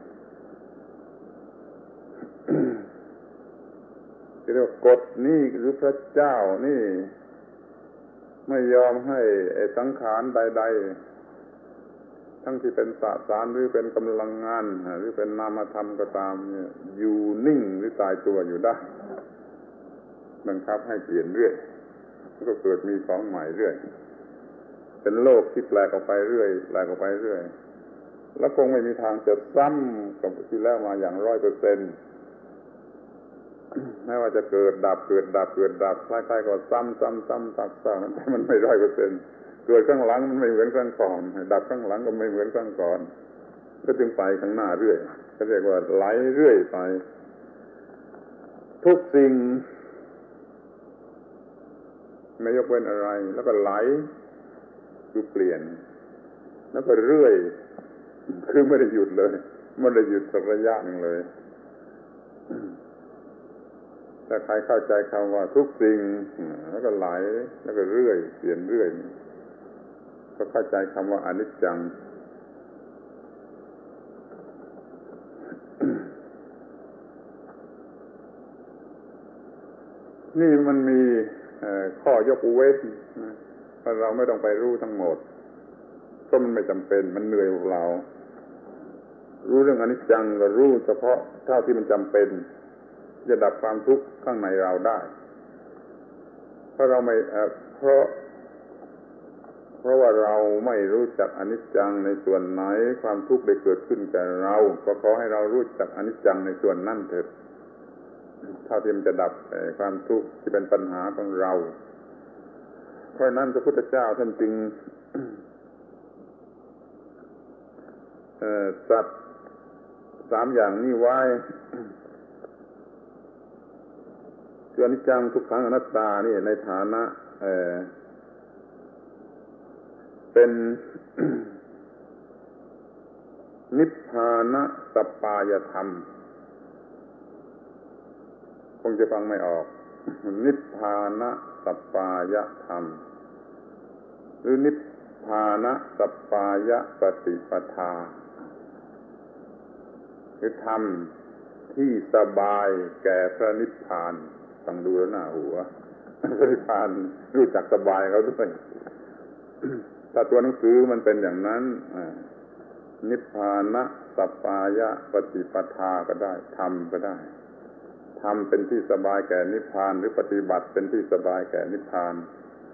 เรียกว่ากฎนี่หรือพระเจ้านี่ไม่ยอมให้สังขารใดๆทั้งที่เป็นสสารหรือเป็นกำลังงานหรือเป็นนามธรรมก็ตามเนี่ยอยู่นิ่งหรือตายตัวอยู่ได้บังคับให้เปลี่ยนเรื่อยก็เกิดมีของใหม่เรื่อยเป็นโลกที่แปลกออกไปเรื่อยแปลกออกไปเรื่อยแล้วคงไม่มีทางจะซ้ำกับที่แล้วมาอย่างร้อยเปอร์เซ็นต์ไม่ว่าจะเกิดดับเกิดดับเกิดดับคล้ายๆกับซ้ำซ้ำซ้ำซักซ้ำแต่มันไม่ร้อยเปอร์เซ็นต์เกิดข้างหลังมันไม่เหมือนข้างก่อนดับข้างหลังก็ไม่เหมือนข้างก่อนก็จึงไปข้างหน้าเรื่อยเขาเรียกว่าไหลเรื่อยไปทุกสิ่งไม่ยกเว้นอะไรแล้วก็ไหลคือเปลี่ยนแล้วก็เรื่อยคือไม่ได้หยุดเลยไม่ได้หยุดสักระยะหนึ่งเลยถ้าใครเข้าใจคำว่าทุกสิ่งแล้วก็ไหลแล้วก็เรื่อยเปลี่ยนเรื่อยก็เข้าใจคำว่าอนิจจังนี่มันมีข้อยกเว้นเพราะเราไม่ต้องไปรู้ทั้งหมดก็มันไม่จำเป็นมันเหนื่อยพวกเรารู้เรื่องอนิจจังก็รู้เฉพาะเท่าที่มันจำเป็นจะดับความทุกข์ข้างในเราได้เพราะเราไม่เพราะเพราะว่าเราไม่รู้จักอนิจจังในส่วนไหนความทุกข์ได้เกิดขึ้นแก่เราก็ขอให้เรารู้จักอนิจจังในส่วนนั้นเถิดเท่าที่มันจะดับความทุกข์ที่เป็นปัญหาของเราเพราะนั้นพระพุทธเจ้าท่านจึงจัดสามอย่างนี้ไว้คืออนิจจังทุกขังอนัตตานี่ในฐานะเอ่อเป็น นิพพานสัปปายธรรมคงจะฟังไม่ออกนิพพานสัปปายธรรมหรือนิพพานสัปปายปฏิปทาคือธรรมที่สบายแก่พระนิพพานฟังดูแล้วน่าหัวพระนิพพานรู้จักสบายเขาด้วยถ้าตัวหนังสือมันเป็นอย่างนั้นนิพพานสัปปายปฏิปทาก็ได้ธรรมก็ได้ธรรมเป็นที่สบายแก่นิพพานหรือปฏิบัติเป็นที่สบายแก่นิพพาน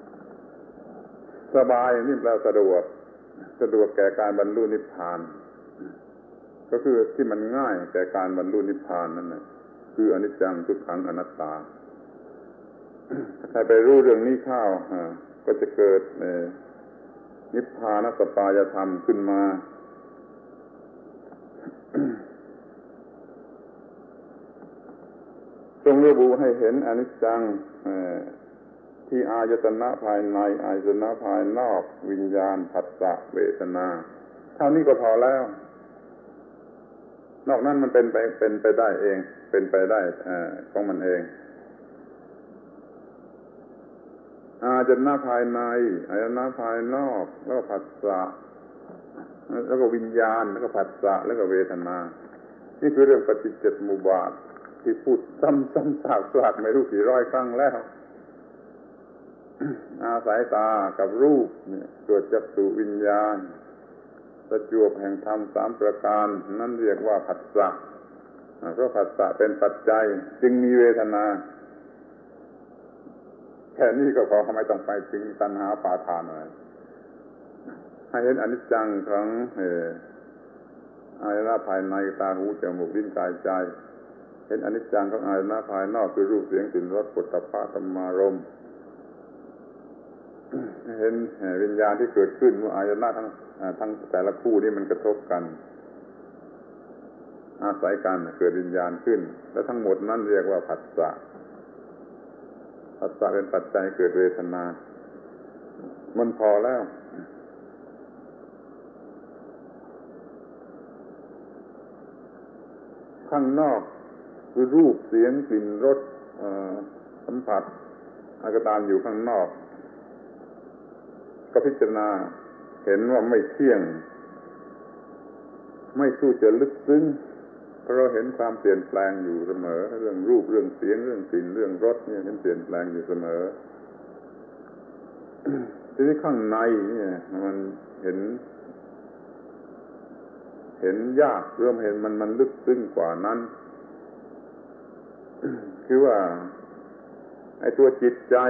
สบายนี่แปลสะดวกสะดวกแก่การบรรลุนิพพานก็คือที่มันง่ายแก่การบรรลุนิพพานนั่นแหละคืออนิจจังทุกขังอนัตตาถ้าใครไปรู้เรื่องนี้เข้าก็จะเกิดนิพพานสัปปายธรรมขึ้นมาทรงระบุให้เห็นอนิจจังที่อายตนะภายในอายตนะภายนอกวิญญาณผัสสะเวทนาเท่านี้ก็พอแล้วนอกนั้นมันเป็นไปเป็นไปได้เองเป็นไปได้ของมันเองอายตนะภายในอายตนะภายนอกแล้วก็ผัสสะแล้วก็วิญญาณแล้วก็ผัสสะแล้วก็เวทนานี่คือเรื่องปฏิจจสมุปบาทที่พูดซ้ำๆซากๆไม่รู้กี่ร้อยครั้งแล้วอาศัยตากับรูปเนี่ยเกิดจักษุวิญญาณประจวบแห่งธรรมสามประการนั่นเรียกว่าผัสสะเพราะผัสสะเป็นปัจจัยจึงมีเวทนาแค่นี้ก็พอไม่ต้องไปถึงตัณหาปาทานอะไรให้เห็นอนิจจังของอายตนะภายในตาหูจมูกลิ้นกายใจเห็นอนิจจังของอายตนะภายนอกคือรูปเสียงกลิ่นรสโผฏฐัพพะธรรมารมณ์เห็นวิญญาณที่เกิดขึ้นเมื่ออายตนะทั้งทั้งแต่ละคู่นี่มันกระทบกันอาศัยกันเกิดวิญญาณขึ้นและทั้งหมดนั้นเรียกว่าผัสสะผัสสะเป็นปัจจัยเกิดเวทนามันพอแล้วข้างนอกคือรูปเสียงกลิ่นรสสัมผัสอะไรก็ตามอยู่ข้างนอกก็พิจารณาเห็นว่าไม่เที่ยงไม่สู้จะลึกซึ้งเพราะเราเห็นความเปลี่ยนแปลงอยู่เสมอเรื่องรูปเรื่องเสียงเรื่องกลิ่นเรื่องรสเนี่ยเห็นเปลี่ยนแปลงอยู่เสมอ ทีนี้ข้างในเนี่ยมันเห็นเห็นยากเริ่มเห็นมันมันลึกซึ้งกว่านั้น คือว่าไอ้ตัวจิตใจ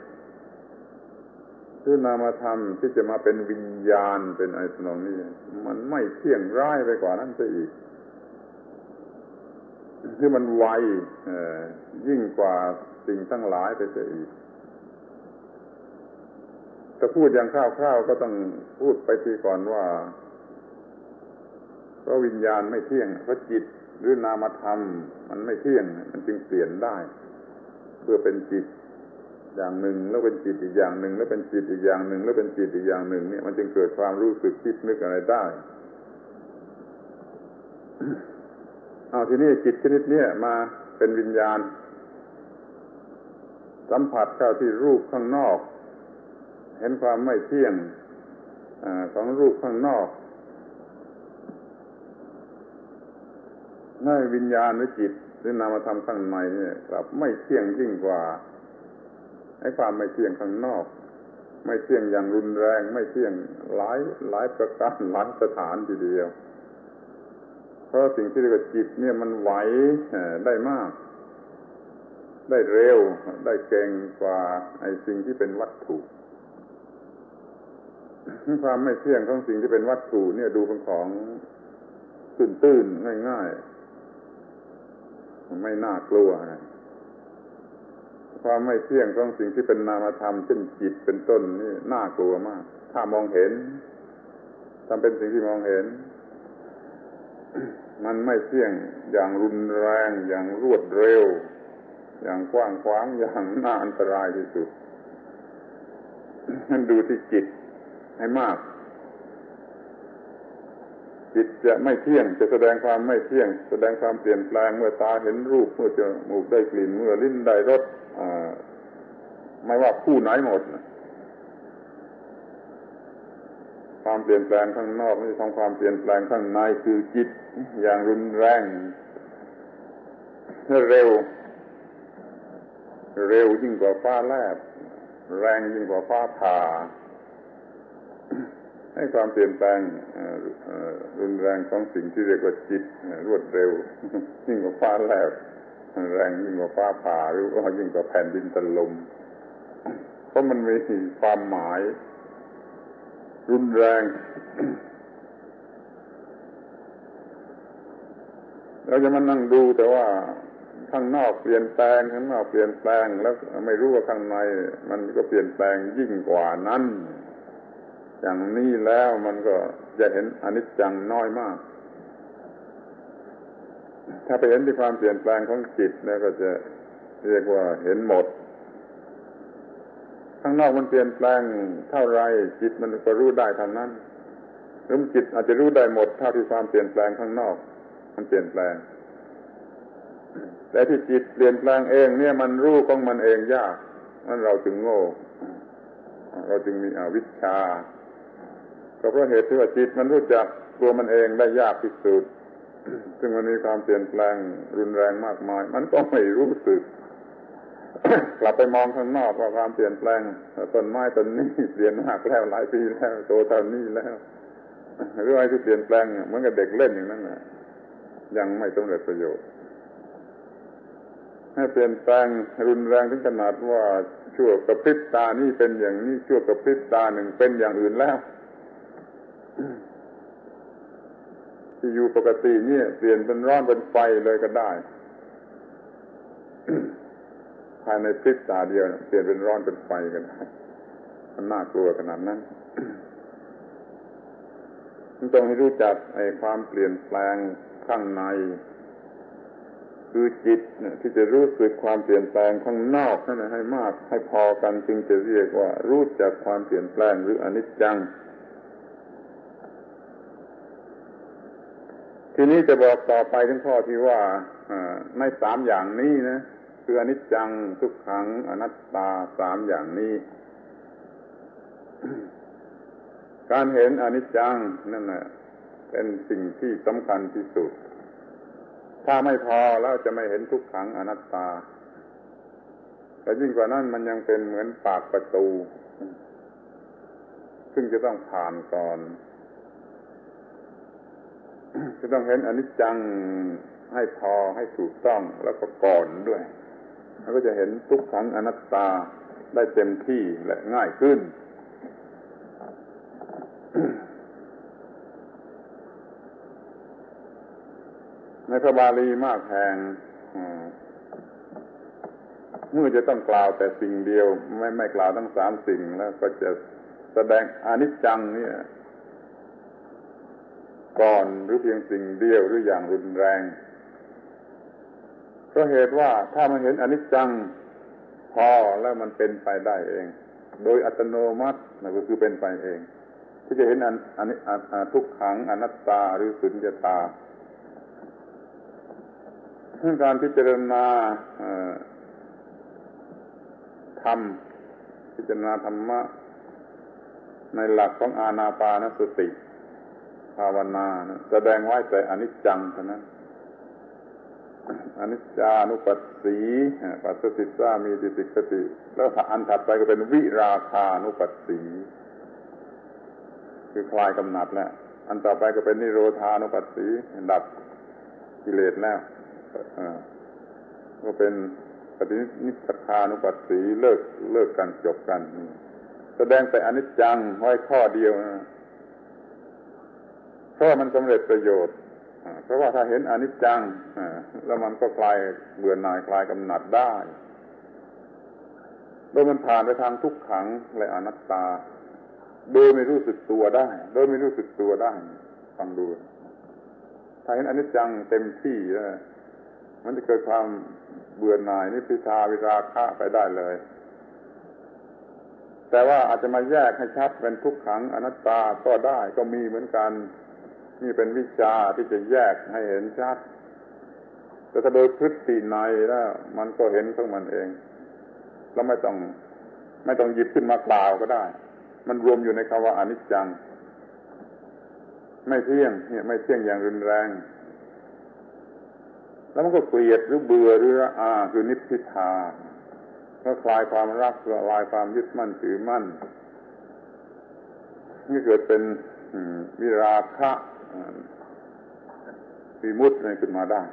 คือนามธรรมที่จะมาเป็นวิญญาณเป็นไอ้ตรงนี้มันไม่เที่ยงร้ายไปกว่านั้นซะอีกคือมันไวยิ่งกว่าสิ่งทั้งหลายไปซะอีกถ้าพูดอย่างคร่าวๆก็ต้องพูดไปทีก่อนว่าเพราะวิญญาณไม่เที่ยงเพราะจิตหรือนามธรรมมันไม่เที่ยงมันจึงเปลี่ยนได้เพื่อเป็นจิตอย่างหนึ่งแล้วเป็นจิตอีกอย่างหนึ่งแล้วเป็นจิตอีกอย่างหนึ่งแล้วเป็นจิตอีกอย่างหนึ่งเนี่ยมันจึงเกิดความรู้สึกคิดนึกอะไรได้เอาทีนี้จิตชนิดนี้มาเป็นวิญญาณสัมผัสเข้าที่รูปข้างนอกเห็นความไม่เที่ยงของรูปข้างนอกให้วิญญาณหรือจิตหรือนามธรรมข้างในเนี่ยกลับไม่เที่ยงยิ่งกว่าไอ้ความไม่เที่ยงข้างนอกไม่เที่ยงอย่างรุนแรงไม่เที่ยงหลายหลายประการหลายสถานทีเดียวเพราะสิ่งที่เรียกว่าจิตเนี่ยมันไหวได้มากได้เร็วได้เก่งกว่าไอ้สิ่งที่เป็นวัตถุความไม่เที่ยงของสิ่งที่เป็นวัตถุเนี่ยดูเป็นของตื้นๆง่ายๆไม่น่ากลัวความไม่เที่ยงของสิ่งที่เป็นนามธรรมเช่นจิตเป็นต้นนี่น่ากลัวมากถ้ามองเห็นทำเป็นสิ่งที่มองเห็นมันไม่เที่ยงอย่างรุนแรงอย่างรวดเร็วอย่างกว้างขวางอย่างน่าอันตรายที่สุดนั่นดูที่จิตให้มากจิตจะไม่เที่ยงจะแสดงความไม่เที่ยงแสดงความเปลี่ยนแปลงเมื่อตาเห็นรูปเมื่อจมูกได้กลิ่นเมื่อลิ้นได้รสไม่ว่าคู่ไหนหมดความเปลี่ยนแปลงข้างนอกนี่ทำความเปลี่ยนแปลงข้างในคือจิตอย่างรุนแรงเร็วเร็วยิ่งกว่าฟ้าแลบแรงยิ่งกว่าฟ้าผ่าให้ความเปลี่ยนแปลงรุนแรงของสิ่งที่เรียกว่าจิตรวดเร็วยิ่งกว่าฟ้าแลบแรงยิ่งกว่าฟ้าผ่าหรือว่ายิ่งกว่าแผ่นดินถล่มเพราะมันมีความหมายรุนแรงเราจะมานั่งดูแต่ว่าข้างนอกเปลี่ยนแปลงข้างนอกเปลี่ยนแปลงแล้วไม่รู้ว่าข้างในมันก็เปลี่ยนแปลงยิ่งกว่านั้นอย่างนี้แล้วมันก็จะเห็นอนิจจังน้อยมากถ้าไปเห็นที่ความเปลี่ยนแปลงของจิตแล้วก็จะเรียกว่าเห็นหมดข้างนอกมันเปลี่ยนแปลงเท่าไรจิตมันก็รู้ได้เท่านั้นหรือจิตอาจจะรู้ได้หมดเท่าที่ความเปลี่ยนแปลงข้างนอกมันเปลี่ยนแปลงแต่ที่จิตเปลี่ยนแปลงเองเนี่ยมันรู้ของมันเองยากนั่นเราจึงโง่เราจึงมีอวิชชาก็เพราะเหตุที่ว่าจิตมันรู้จักตัวมันเองได้ยากที่สุดซึ่งมันมีความเปลี่ยนแปลงรุนแรงมากมายมันก็ไม่รู้สึก กลับไปมองข้างนอกว่าความเปลี่ยนแปลงต้นไม้ต้นนี้เปลี่ยนมากแล้วหลายปีแล้วโตเท่านี้แล้วหรืออะไรที่เปลี่ยนแปลงเหมือนกับเด็กเล่นอย่างนั้นน่ะยังไม่สำเร็จประโยชน์ให้เปลี่ยนแปลงรุนแรงถึงขนาดว่าชั่วกระพริบตานี่เป็นอย่างนี้ชั่วกระพริบตาหนึ่งเป็นอย่างอื่นแล้วที่อยู่ปกติเนี่ยเปลี่ยนเป็นร้อนเป็นไฟเลยก็ได้ภายในพริบตาเดียวเปลี่ยนเป็นร้อนเป็นไฟก็ได้มันน่ากลัวขนาดนั้นต้องให้รู้จักไอ้ความเปลี่ยนแปลงข้างในคือจิตที่จะรู้สึกความเปลี่ยนแปลงข้างนอกนั่นให้มากให้พอกันจึงจะเรียกว่ารู้จักความเปลี่ยนแปลงหรืออนิจจังทีนี้จะบอกต่อไปถึงข้อที่ว่าในสามอย่างนี้นะคืออนิจจังทุกขังอนัตตาสามอย่างนี้การเห็นอนิจจังนั่นแหละเป็นสิ่งที่สำคัญที่สุดถ้าไม่พอแล้วจะไม่เห็นทุกขังอนัตตาแต่ยิ่งกว่านั้นมันยังเป็นเหมือนปากประตูซึ่งจะต้องผ่านก่อนจะต้องเห็นอนิจจังให้พอให้ถูกต้องแล้วก็ก่อนด้วยแล้วก็จะเห็นทุกขังอนัตตาได้เต็มที่และง่ายขึ้นในพระบาลีมากแห่งเมื่อจะต้องกล่าวแต่สิ่งเดียวไม่ไม่กล่าวทั้งสามสิ่งแล้วก็จะแสดงอนิจจังนี่ก่อนหรือเพียงสิ่งเดียวหรืออย่างรุนแรงเพราะเหตุว่าถ้ามันเห็นอนิจจังพอแล้วมันเป็นไปได้เองโดยอัตโนมัตินั่นก็คือเป็นไปเองที่จะเห็นอันอันทุกขังอนัตตาหรือสุญญตาการพิจารณาธรรมพิจารณาธรรมะในหลักของอานาปานสติภาวนาแสดงไว้แต่อนิจจังเท่านั้นอนิจจานุปัสสีปัสสิสามีติสิกขติแล้วอันถัดไปก็เป็นวิราคานุปัสสีคือคลายกำหนัดแล้วอันต่อไปก็เป็นนิโรธานุปัสสีดับกิเลสแล้วก็เป็นปฏินิสสานุปัสสีเลิกเลิกกันจบกันแสดงแต่อนิจจังไว้ข้อเดียวนะเพราะมันสำเร็จประโยชน์เพราะว่าถ้าเห็นอนิจจังแล้วมันก็คลายเบื่อหน่ายคลายกำหนัดได้โดยมันผ่านไปทางทุกขังและอนัตตาโดยไม่รู้สึกตัวได้โดยไม่รู้สึกตัวได้ฟังดูถ้าเห็นอนิจจังเต็มที่แล้วมันจะเกิดความเบื่อหน่ายนิพพิทาวิราคะไปได้เลยแต่ว่าอาจจะมาแยกให้ชัดเป็นทุกขังอนัตตาก็ได้ก็มีเหมือนกันนี่เป็นวิชาที่จะแยกให้เห็นชัดแต่ถ้าโดยพฤติในแล้วมันก็เห็นของมันเองแล้วไม่ต้องไม่ต้องหยิบขึ้นมากล่าวก็ได้มันรวมอยู่ในคำว่าอนิจจังไม่เที่ยงเนี่ยไม่เที่ยงอย่างรุนแรงแล้วมันก็เกลียดหรือเบื่อหรืออาคือนิพพิทาก็คลายความรักคลายความยึดมั่นถือมั่นนี่เกิดเป็นวิราคะวิมุตติขึ้นมาได้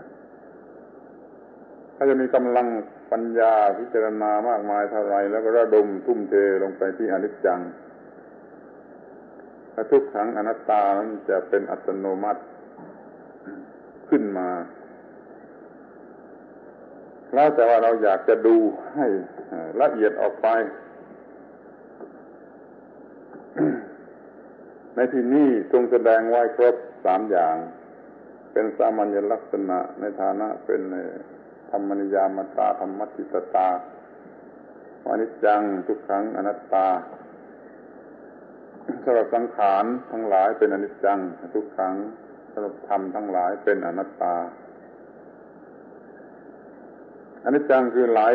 ถ้าจะมีกำลังปัญญาพิจารณามากมายเท่าไรแล้วก็ระดมทุ่มเทลงไปที่อนิจจังทุกขังอนัตตานั้นจะเป็นอัตโนมัติขึ้นมาแล้วแต่ว่าเราอยากจะดูให้ละเอียดออกไป ในที่นี้ทรงแสดงไว้ครบสามอย่างเป็นสามัญลักษณะในฐานะเป็นธรรมนิยามตาธรรมติตตาอนิจจังทุกขังอนัตตาสำหรับสังขารทั้งหลายเป็นอนิจจังทุกขังสำหรับธรรมทั้งหลายเป็นอนัตตาอนิจจังคือไหล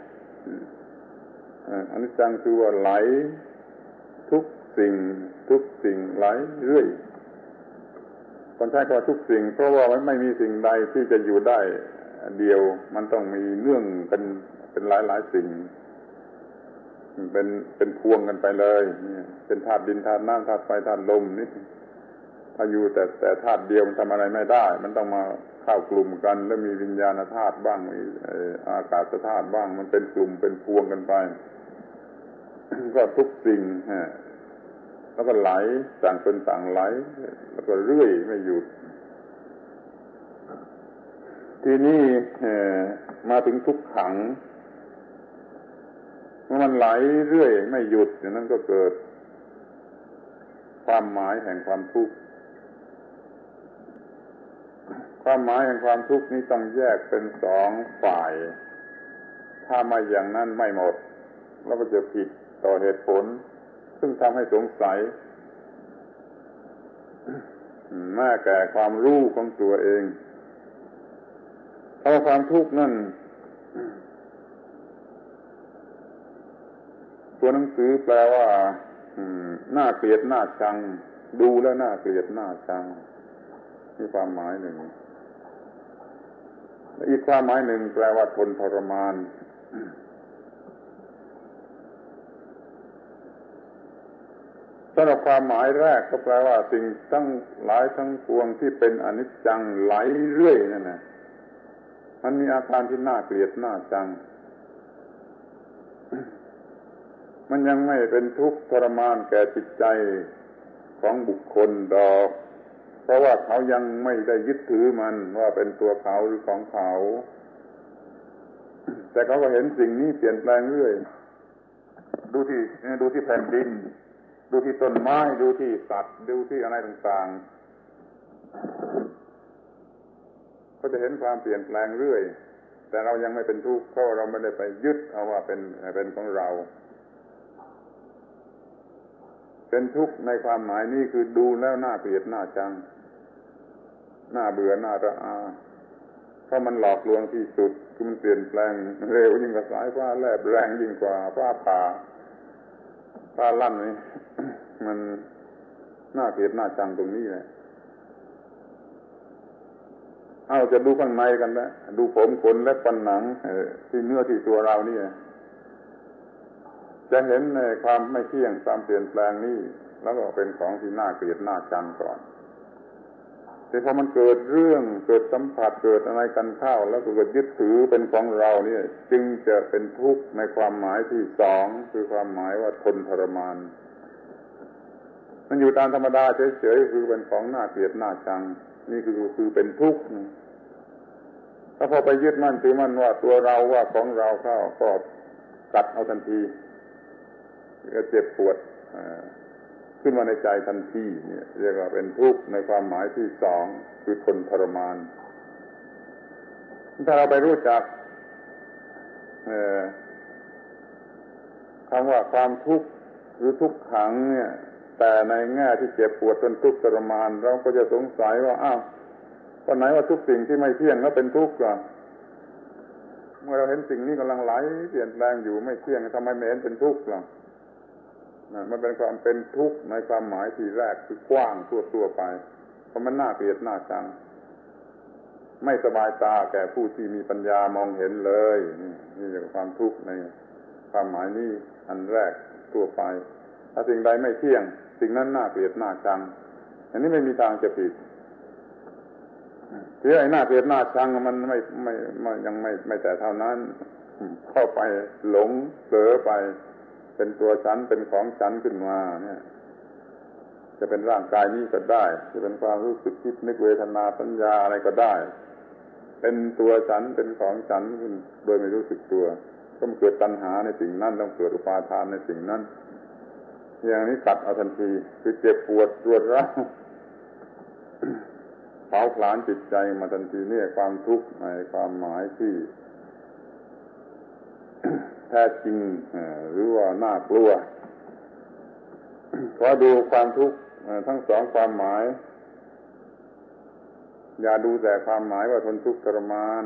อนิจจังคือว่าไหลทุกสิ่งทุกสิ่งไหลเรื่อยคนใช้คำว่าทุกสิ่งเพราะว่าไม่มีสิ่งใดที่จะอยู่ได้เดียวมันต้องมีเนื่องกันเป็นหลายๆสิ่งเป็นเป็นพวงกันไปเลยเป็นธาตุดินธาตุน้ำธาตุไฟธาตุลมนี่ถ้าอยู่แต่แต่ธาตุเดียวมันทำอะไรไม่ได้มันต้องมาเข้ากลุ่มกันแล้วมีวิญญาณธาตุบ้างมีอากาศธาตุบ้างมันเป็นกลุ่มเป็นพวงกันไป ก็ทุกสิ่งแล้วก็ไหลต่างเป็นต่างไหลแล้วก็เรื่อยไม่หยุดทีนี้มาถึงทุกขังเมื่อมันไหลเรื่อยไม่หยุดอย่างนั้นก็เกิดความหมายแห่งความทุกข์ความหมายแห่งความทุกข์นี้ต้องแยกเป็นสองฝ่ายถ้าไม่อย่างนั้นไม่หมดแล้วก็จะผิดต่อเหตุผลซึ่งทำให้สงสัยแม้แก่ความรู้ของตัวเองเพราะความทุกข์นั่นตัวหนังสือแปลว่าน่าเกลียดน่าชังดูแล้วน่าเกลียดน่าชังมีความหมายหนึ่งอีกความหมายหนึ่งแปลว่าทนทรมานสำหรับความหมายแรกก็แปลว่าสิ่งทั้งหลายทั้งปวงที่เป็นอนิจจังไหลเรื่อยนั่นน่ะมันมีอาการที่น่าเกลียดน่าชังมันยังไม่เป็นทุกข์ทรมานแก่จิตใจของบุคคลดอกเพราะว่าเขายังไม่ได้ยึดถือมันว่าเป็นตัวเขาหรือของเขาแต่เขาก็เห็นสิ่งนี้เปลี่ยนแปลงเรื่อยดูที่ดูที่แผ่นดินดูที่ต้นไม้ดูที่สัตว์ดูที่อะไรต่างๆก็จะเห็นความเปลี่ยนแปลงเรื่อยแต่เรายังไม่เป็นทุกข์เพราะเราไม่ได้ไปยึดเอาว่าเป็นเป็นของเราเป็นทุกข์ในความหมายนี้คือดูแล้วน่าเกลียดน่าชังน่าเบื่อน่าระอาเพราะมันหลอกลวงที่สุดคือมันเปลี่ยนแปลงเร็วยิ่งกว่าสายฟ้าแลบแรงยิ่งกว่าฟ้าผ่าฟ้าลั่นนี่ มันน่าเกลียดน่าชังตรงนี้แหละเอาจะดูข้างในกันแล้วดูผมขนและฟันหนังที่เนื้อที่ตัวเรานี่จะเห็นในความไม่เที่ยงความเปลี่ยนแปลงนี้แล้วก็เป็นของที่น่าเกลียดน่าชังก่อนแต่พอมันเกิดเรื่องเกิดสัมผัสเกิดอะไรกันเข้าแล้วก็เกิดยึดถือเป็นของเราเนี่ยจึงจะเป็นทุกข์ในความหมายที่สองคือความหมายว่าทนทรมานมันอยู่ตามธรรมดาเฉยๆคือเป็นของน่าเกลียดน่าชังนี่คือคือเป็นทุกข์ถ้าพอไปยึดมั่นถือมั่นว่าตัวเราว่าของเราเข้าก็กัดเอาทันทีก็เจ็บปวดขึ้นมาในใจทันทีเนี่ยเรียกว่าเป็นทุกข์ในความหมายที่สองคือทนทรมานถ้าเราไปรู้จักคำว่าความทุกข์หรือทุกขังเนี่ยแต่ในแง่ที่เจ็บปวดจนทุกข์ทรมานเราก็จะสงสัยว่าอ้าวตอนไหนว่าทุกสิ่งที่ไม่เที่ยงแล้วเป็นทุกข์ล่ะเมื่อเราเห็นสิ่งนี้กำลังไหลเปลี่ยนแปลงอยู่ไม่เที่ยงทำไมไม่เห็นเป็นทุกข์ล่ะมันเป็นความเป็นทุกข์ในความหมายที่แรกคือกว้างทั่วๆไปเพราะมันน่าเกลียดน่าชังไม่สบายตาแก่ผู้ที่มีปัญญามองเห็นเลยนี่คือความทุกข์ในความหมายนี้อันแรกทั่วไปถ้าสิ่งใดไม่เที่ยงสิ่งนั้นน่าเกลียดน่าชังอันนี้ไม่มีทางจะผิดที่ไอ้น่าเกลียดน่าชังมันไม่ไม่ไม่ยังไม่ไม่แต่เท่านั้นเข้าไปหลงเผลอไปเป็นตัวฉันเป็นของฉันขึ้นมาเนี่ยจะเป็นร่างกายนี้ก็ได้จะเป็นความรู้สึกคิดนึกเวทนาสัญญาอะไรก็ได้เป็นตัวฉันเป็นของฉันขึ้นโดยไม่รู้สึกตัวต้องเกิดตัณหาในสิ่งนั้นต้องเกิดอุปาทานในสิ่งนั้นอย่างนี้ตัดเอาทันทีคือเจ็บปวดปวดร้าวเผาผลาญจิตใจมาทันทีนี่ความทุกข์ในความหมายที่แท้จริงหรือว่าน่ากลัวขอดูความทุกข์ทั้งสองความหมายอย่าดูแต่ความหมายว่าทนทุกข์ทรมาน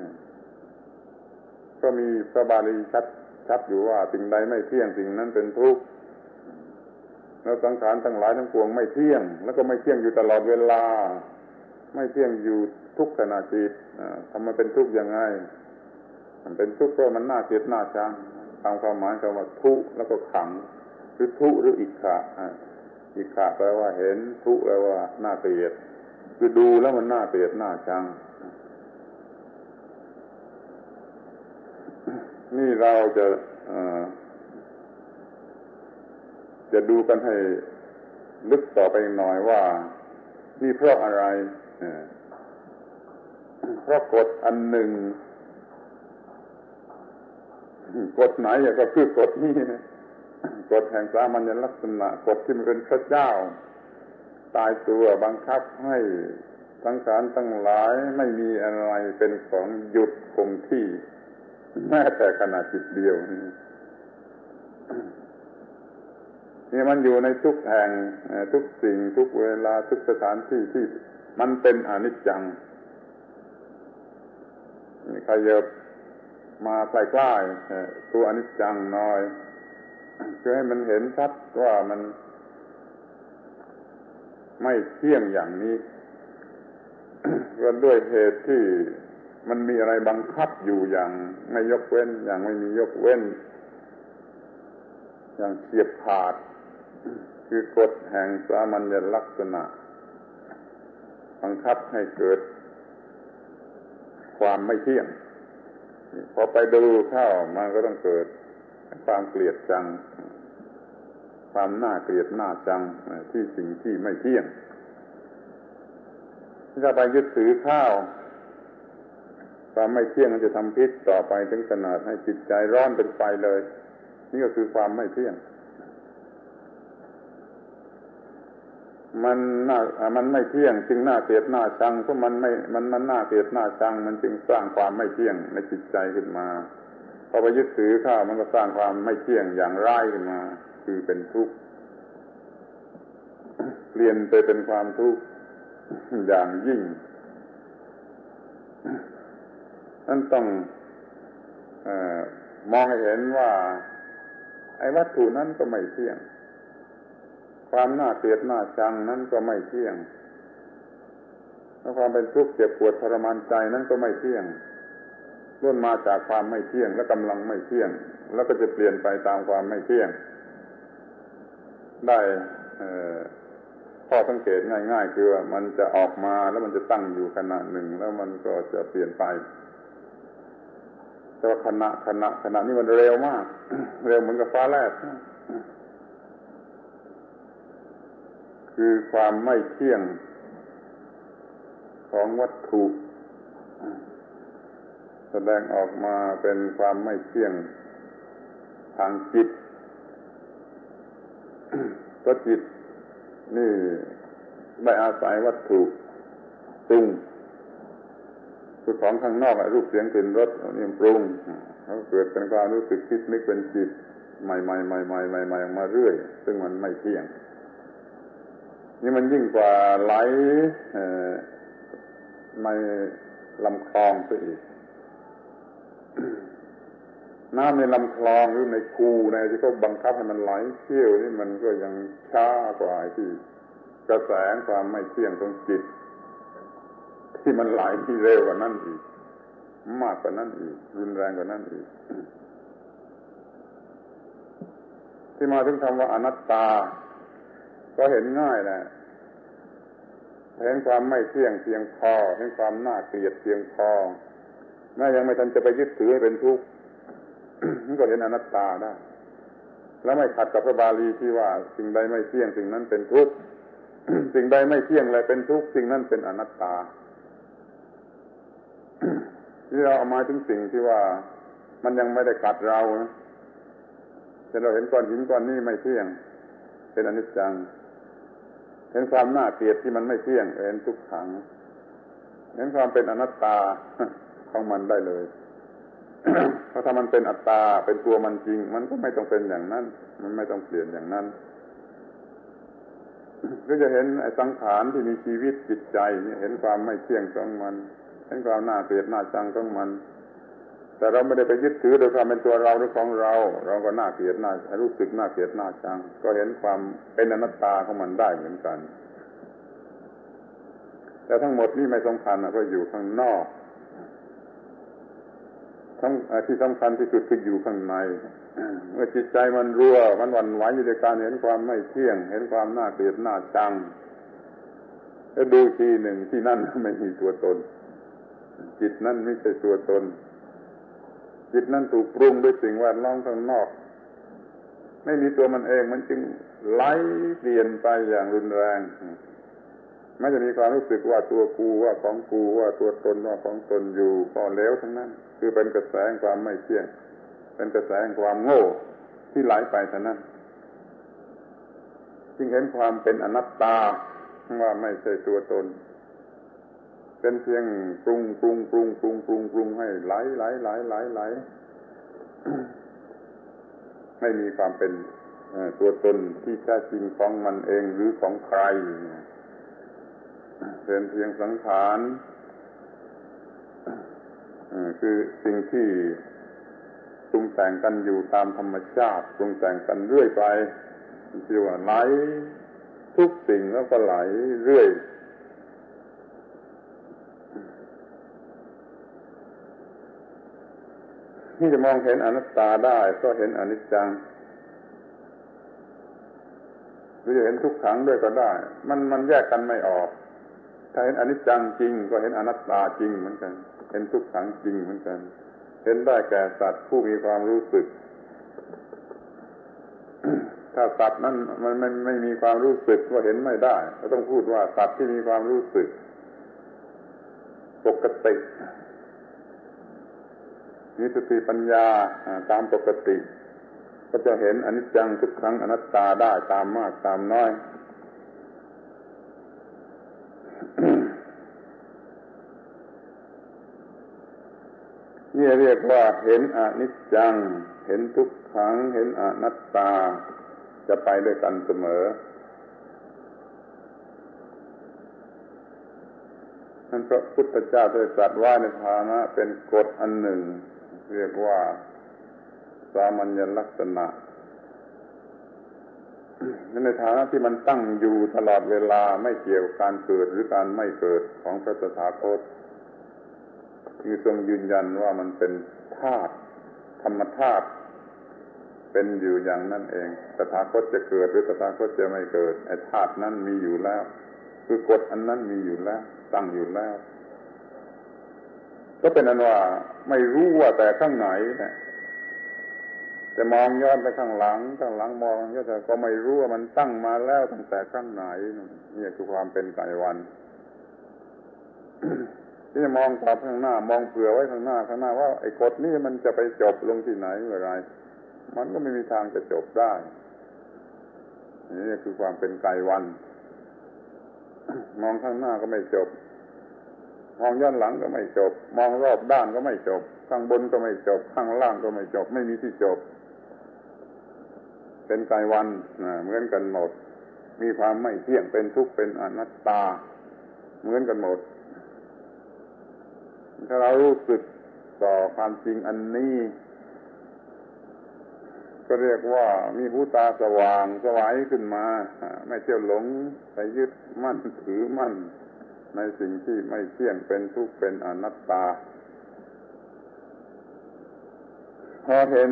ก็มีพระบาลีชัดชัดอยู่ว่าสิ่งใดไม่เที่ยงสิ่งนั้นเป็นทุกข์แล้วสังขารทั้งหลายทั้งปวงไม่เที่ยงแล้วก็ไม่เที่ยงอยู่ตลอดเวลาไม่เที่ยงอยู่ทุกขณะจิตทำมันเป็นทุกข์ยังไงมันเป็นทุกข์เพราะมันน่าเกลียดน่าชังตามความหมายคำว่าทุกข์แล้วก็ขังหรือทุกข์หรืออิจฉาอิขะแปลว่าเห็นทุแปลว่าน่าเกลียดคือดูแล้วมันน่าเกลียดน่าชังนี่เราจะจะดูกันให้ลึกต่อไปหน่อยว่านี่เพราะอะไรเพราะกฎอันหนึ่งกฎไหนก็คือกฎนี้กฎแห่งสามัญลักษณะกฎที่มันเป็นพระเจ้าตายตัวบังคับให้สังขารทั้งหลายไม่มีอะไรเป็นของหยุดคงที่แม้แต่ขณะจิตเดียวนี่มันอยู่ในทุกแห่งทุกสิ่งทุกเวลาทุกสถานที่ที่มันเป็นอนิจจังนี่ขยับมาใกล้ๆตัวอนิจจังหน่อยเพื่อให้มันเห็นชัดว่ามันไม่เที่ยงอย่างนี้ก็ด้วยเหตุที่มันมีอะไรบังคับอยู่อย่างไม่ยกเว้นอย่างไม่มียกเว้นอย่างเฉียบขาดคือกฎแห่งสามัญลักษณะบังคับให้เกิดความไม่เที่ยงพอไปดูเข้ามันก็ต้องเกิดความเกลียดชังความน่าเกลียดน่าชังที่สิ่งที่ไม่เที่ยงถ้าไปยึดถือข้าวความไม่เที่ยงมันจะทำพิษต่อไปถึงขนาดให้จิตใจร้อนเป็นไฟเลยนี่ก็คือความไม่เที่ยงมันน่ามันไม่เที่ยงจึงน่าเกลียดน่าชังเพราะมันไม่มันมันน่าเกลียดน่าชังมันจึงสร้างความไม่เที่ยงในจิตใจขึ้นมาพอไปยึดถือข้าวมันก็สร้างความไม่เที่ยงอย่างร้ายขึ้นมาคือเป็นทุกข์เปลี่ยนไปเป็นความทุกข์อย่างยิ่งนั่นต้องเอ่อมองให้เห็นว่าไอ้วัตถุนั้นก็ไม่เที่ยงความน่าเกลียดน่าชังนั้นก็ไม่เที่ยงและความเป็นทุกข์เจ็บปวดทรมานใจนั้นก็ไม่เที่ยงล้วนมาจากความไม่เที่ยงและกำลังไม่เที่ยงแล้วก็จะเปลี่ยนไปตามความไม่เที่ยงได้ข้อสังเกตง่ายๆคือว่ามันจะออกมาแล้วมันจะตั้งอยู่ขณะหนึ่งแล้วมันก็จะเปลี่ยนไปแต่ว่าขณะขณะขณะนี้มันเร็วมากเร็วเหมือนกับฟ้าแลบคือความไม่เที่ยงของวัตถุแสดงออกมาเป็นความไม่เที่ยงทางจิตเพราะจิตนี่ได้อาศัยวัตถุปรุงคือของข้างนอกรูปเสียงกลิ่นรสนี่ปรุงแล้วเกิดเป็นความรู้สึกคิดนึกเป็นจิตใหม่ๆใหม่ๆใหม่ๆออกมาเรื่อยซึ่งมันไม่เที่ยงนี่มันยิ่งกว่าไหลในลำคลองซะอีกน้ำในลำคลองหรือในคูในที่เขาบังคับให้มันไหลเชี่ยวนี่มันก็ยังช้ากว่าที่กระแสความไม่เที่ยงของจิตที่มันไหลที่เร็วกว่านั้นอีกมากกว่านั้นอีกรุนแรงกว่านั้นอีกที่มาถึงคำว่าอนัตตาก็เห็นง่ายแหละเห็นความไม่เที่ยงเพียงพอเห็นความน่าเกลียดเพียงพอแม้ยังไม่ทันจะไปยึดถือให้เป็นทุกข์มันก็เห็นอนัตตาได้แล้วไม่ขัดกับพระบาลีที่ว่าสิ่งใดไม่เที่ยงสิ่งนั้นเป็นทุกข์ สิ่งใดไม่เที่ยงและเป็นทุกข์สิ่งนั้นเป็นอนัตตา ที่เราเอามาถึงสิ่งที่ว่ามันยังไม่ได้ขัดเรานะเช่นเราเห็นก้อนหินก้อนนี้ไม่เที่ยงเป็นอนิจจังเห็นความน่าเกลียดที่มันไม่เที่ยงเห็นทุกขังเห็นความเป็นอนัตตาของมันได้เลย เพราะถ้ามันเป็นอัตตาเป็นตัวมันจริงมันก็ไม่ต้องเป็นอย่างนั้นมันไม่ต้องเปลี่ยนอย่างนั้น ก็จะเห็นไอ้สังขารที่มีชีวิตจิตใจนี่เห็นความไม่เที่ยงของมันเห็นความน่าเกลียดน่าชังของมันแต่เราไม่ได้ไปยึดถือโดยความเป็นตัวเราหรือของเราเราก็น่าเกลียดน่ารู้สึกน่าเกลียดน่าชังก็เห็นความเป็นอนัตตาของมันได้เหมือนกันแต่ทั้งหมดนี่ไม่สำคัญนะเพราะอยู่ข้างนอกที่สำคัญที่สุดคืออยู่ข้างในเมื่อจิตใจมันรั่วมันหวั่นไหวอยู่ในการเห็นความไม่เที่ยงเห็นความน่าเกลียดน่าชังแล้วดูทีหนึ่งที่นั่นไม่มีตัวตนจิตนั่นไม่ใช่ตัวตนจิตนั่นถูกปรุงด้วยสิ่งแวดล้อมข้างนอกไม่มีตัวมันเองมันจึงไหลเปลี่ยนไปอย่างรุนแรงไม่จะมีความรู้สึกว่าตัวกูว่าของกูว่าตัวตนว่าของตนอยู่ก็แล้วทั้งนั้นคือเป็นกระแสความไม่เที่ยงเป็นกระแสความโง่ที่ไหลไปเท่านั้นจึงเห็นความเป็นอนัตตาว่าไม่ใช่ตัวตนเป็นเพียงปรุงปรุงปรุงปรุงปรุงปรุงให้ไหลไหลไหลไหลไหลไม่มีความเป็นตัวตนที่แท้จริงของมันเองหรือของใครเป็นเพียงสังขารคือสิ่งที่ปรุงแต่งกันอยู่ตามธรรมชาติปรุงแต่งกันเรื่อยไปที่ว่าไหลทุกสิ่งแล้วก็ไหลเรื่อยที่จะมองเห็นอนัตตาได้ก็เห็นอนิจจังหรือจะเห็นทุกขังด้วยก็ได้มันมันแยกกันไม่ออกถ้าเห็นอนิจจังจริงก็เห็นอนัตตาจริงเหมือนกันเห็นทุกขังจริงเหมือนกันเห็นได้แก่สัตว์ผู้มีความรู้สึก ถ้าสัตว์นั้นมันไม่ไม่มีความรู้สึกก็เห็นไม่ได้เราต้องพูดว่าสัตว์ที่มีความรู้สึกปกติมีสติปัญญาตามปกติก็จะเห็นอนิจจังทุกขังอนัตตาได้ตามมากตามน้อย นี่เรียกว่าเห็นอนิจจังเห็นทุกขังเห็นอนัตตาจะไปด้วยกันเสมอนั่นพระพุทธเจ้าได้ตรัสไว้ในฐานะเป็นกฎอันหนึ่งเรียกว่าสามัญลักษณะในฐานะที่มันตั้งอยู่ตลอดเวลาไม่เกี่ยวกับการเกิดหรือการไม่เกิดของพระตถาคตคือทรงยืนยันว่ามันเป็นธาตุธรรมธาตุเป็นอยู่อย่างนั้นเองตถาคตจะเกิดหรือตถาคตจะไม่เกิดไอ้ธาตุนั้นมีอยู่แล้วคือกฎอันนั้นมีอยู่แล้วตั้งอยู่แล้วก็เป็นอันว่าไม่รู้ว่าแต่ข้างไหนเนี่ยจะมองย้อนไปข้างหลังข้างหลังมองย้อนแต่ก็ไม่รู้ว่ามันตั้งมาแล้วตั้งแต่ข้างไหนนี่คือความเป็นไกรวันที่จะมองกลับข้างหน้ามองเผื่อไว้ข้างหน้าข้างหน้าว่าไอ้กฎนี้มันจะไปจบลงที่ไหนเมื่อไรมันก็ไม่มีทางจะจบได้นี่คือความเป็นไกรวันมองข้างหน้าก็ไม่จบมองย้อนหลังก็ไม่จบมองรอบด้านก็ไม่จบข้างบนก็ไม่จบข้างล่างก็ไม่จบไม่มีที่จบเป็นไกรวันเหมือนกันหมดมีความไม่เที่ยงเป็นทุกข์เป็นอนัตตาเหมือนกันหมดถ้าเรารู้สึกต่อความจริงอันนี้ก็เรียกว่ามีหูตาสว่างสวายขึ้นมาไม่เที่ยวหลงไปยึดมั่นถือมั่นในสิ่งที่ไม่เที่ยงเป็นทุกข์เป็นอนัตตาพอเห็น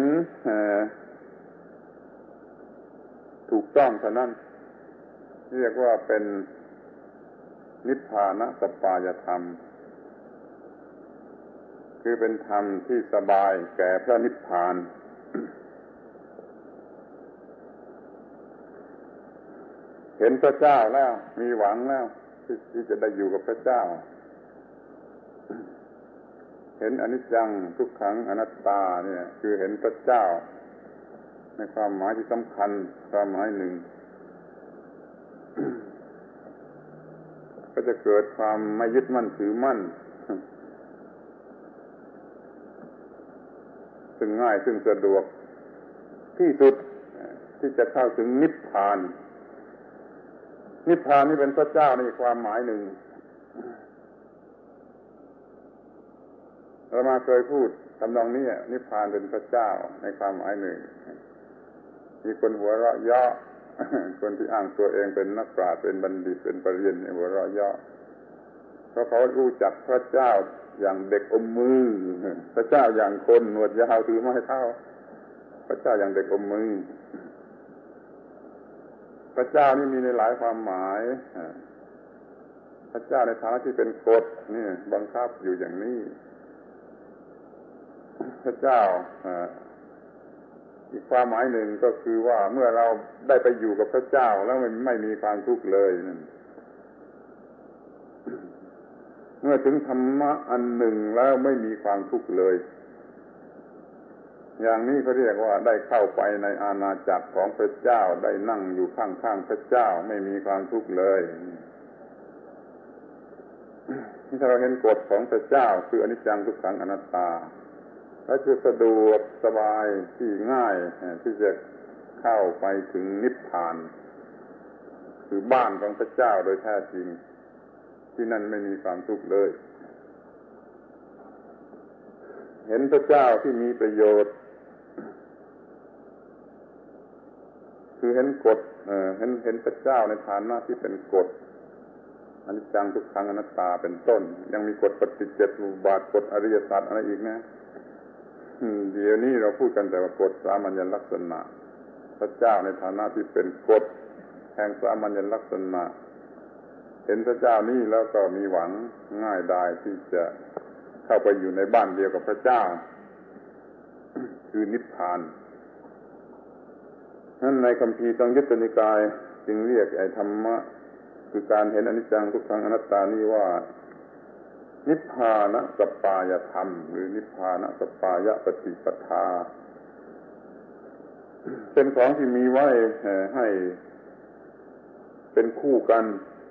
ถูกต้องเท่านั้นเรียกว่าเป็นนิพพานสปายธรรมคือเป็นธรรมที่สบายแก่พระนิพพานเห็นพระเจ้าแล้วมีหวังแล้วที่จะได้อยู่กับพระเจ้าเห็นอนิจจังทุกขังอนัตตาเนี่ยคือเห็นพระเจ้าในความหมายที่สำคัญความหมายหนึ่ง ก็จะเกิดความไม่ยึดมั่นถือมั่นซึ่งง่ายซึ่งสะดวกที่สุดที่จะเข้าถึงนิพพานนิพพานนี่เป็นพระเจ้านี่ความหมายหนึ่งเรามาเคยพูดทำนองนี้นิพพานเป็นพระเจ้าในความหมายหนึ่งมีคนหัวเราะเยาะคนที่อ้างตัวเองเป็นนักปราชญ์เป็นบัณฑิตเป็นปริญญาหัวเราะเยาะเพราะเขารู้จักพระเจ้าอย่างเด็กอมมือพระเจ้าอย่างคนหนวดยาวถือไม้เท้าพระเจ้าอย่างเด็กอมมือพระเจ้านี่มีในหลายความหมายพระเจ้าในฐานะที่เป็นกฎนี่บังคับอยู่อย่างนี้พระเจ้าอีกความหมายหนึ่งก็คือว่าเมื่อเราได้ไปอยู่กับพระเจ้าแล้วไม่ไม่มีความทุกข์เลยนั่นเมื่อถึงธรรมะอันหนึ่งแล้วไม่มีความทุกข์เลยอย่างนี้เขาเรียกว่าได้เข้าไปในอาณาจักรของพระเจ้าได้นั่งอยู่ข้างๆพระเจ้าไม่มีความทุกข์เลยนี่ถ้าเราเห็นกฎของพระเจ้าคืออนิจจังทุกขังอนัตตาแล้วจะสะดวกสบายที่ง่ายที่จะเข้าไปถึงนิพพานคือบ้านของพระเจ้าโดยแท้จริงที่นั่นไม่มีความทุกข์เลยเห็นพระเจ้าที่มีประโยชน์คือเห็นกฎเอ่อเห็นเห็นพระเจ้าในฐานะที่เป็นกฎอนิจจังทุกขังอนัตตาเป็นต้นยังมีกฎปฏิจจสมุปบาทกฎอริยสัจอะไรอีกนะเดี๋ยวนี้เราพูดกันแต่ว่ากฎสามัญลักษณะพระเจ้าในฐานะที่เป็นกฎแห่งสามัญลักษณะเห็นพระเจ้านี่แล้วก็มีหวังง่ายดายที่จะเข้าไปอยู่ในบ้านเดียวกับพระเจ้าคือนิพพานนั้นในคัมภีร์สังยุตตนิกายจึงเรียกไอ้ธรรมะคือการเห็นอนิจจังทุกขังอนัตตานี่ว่านิพพานสัปปายธรรมหรือนิพพานสัปปายปฏิปทาเป็นของที่มีไว้ให้เป็นคู่กัน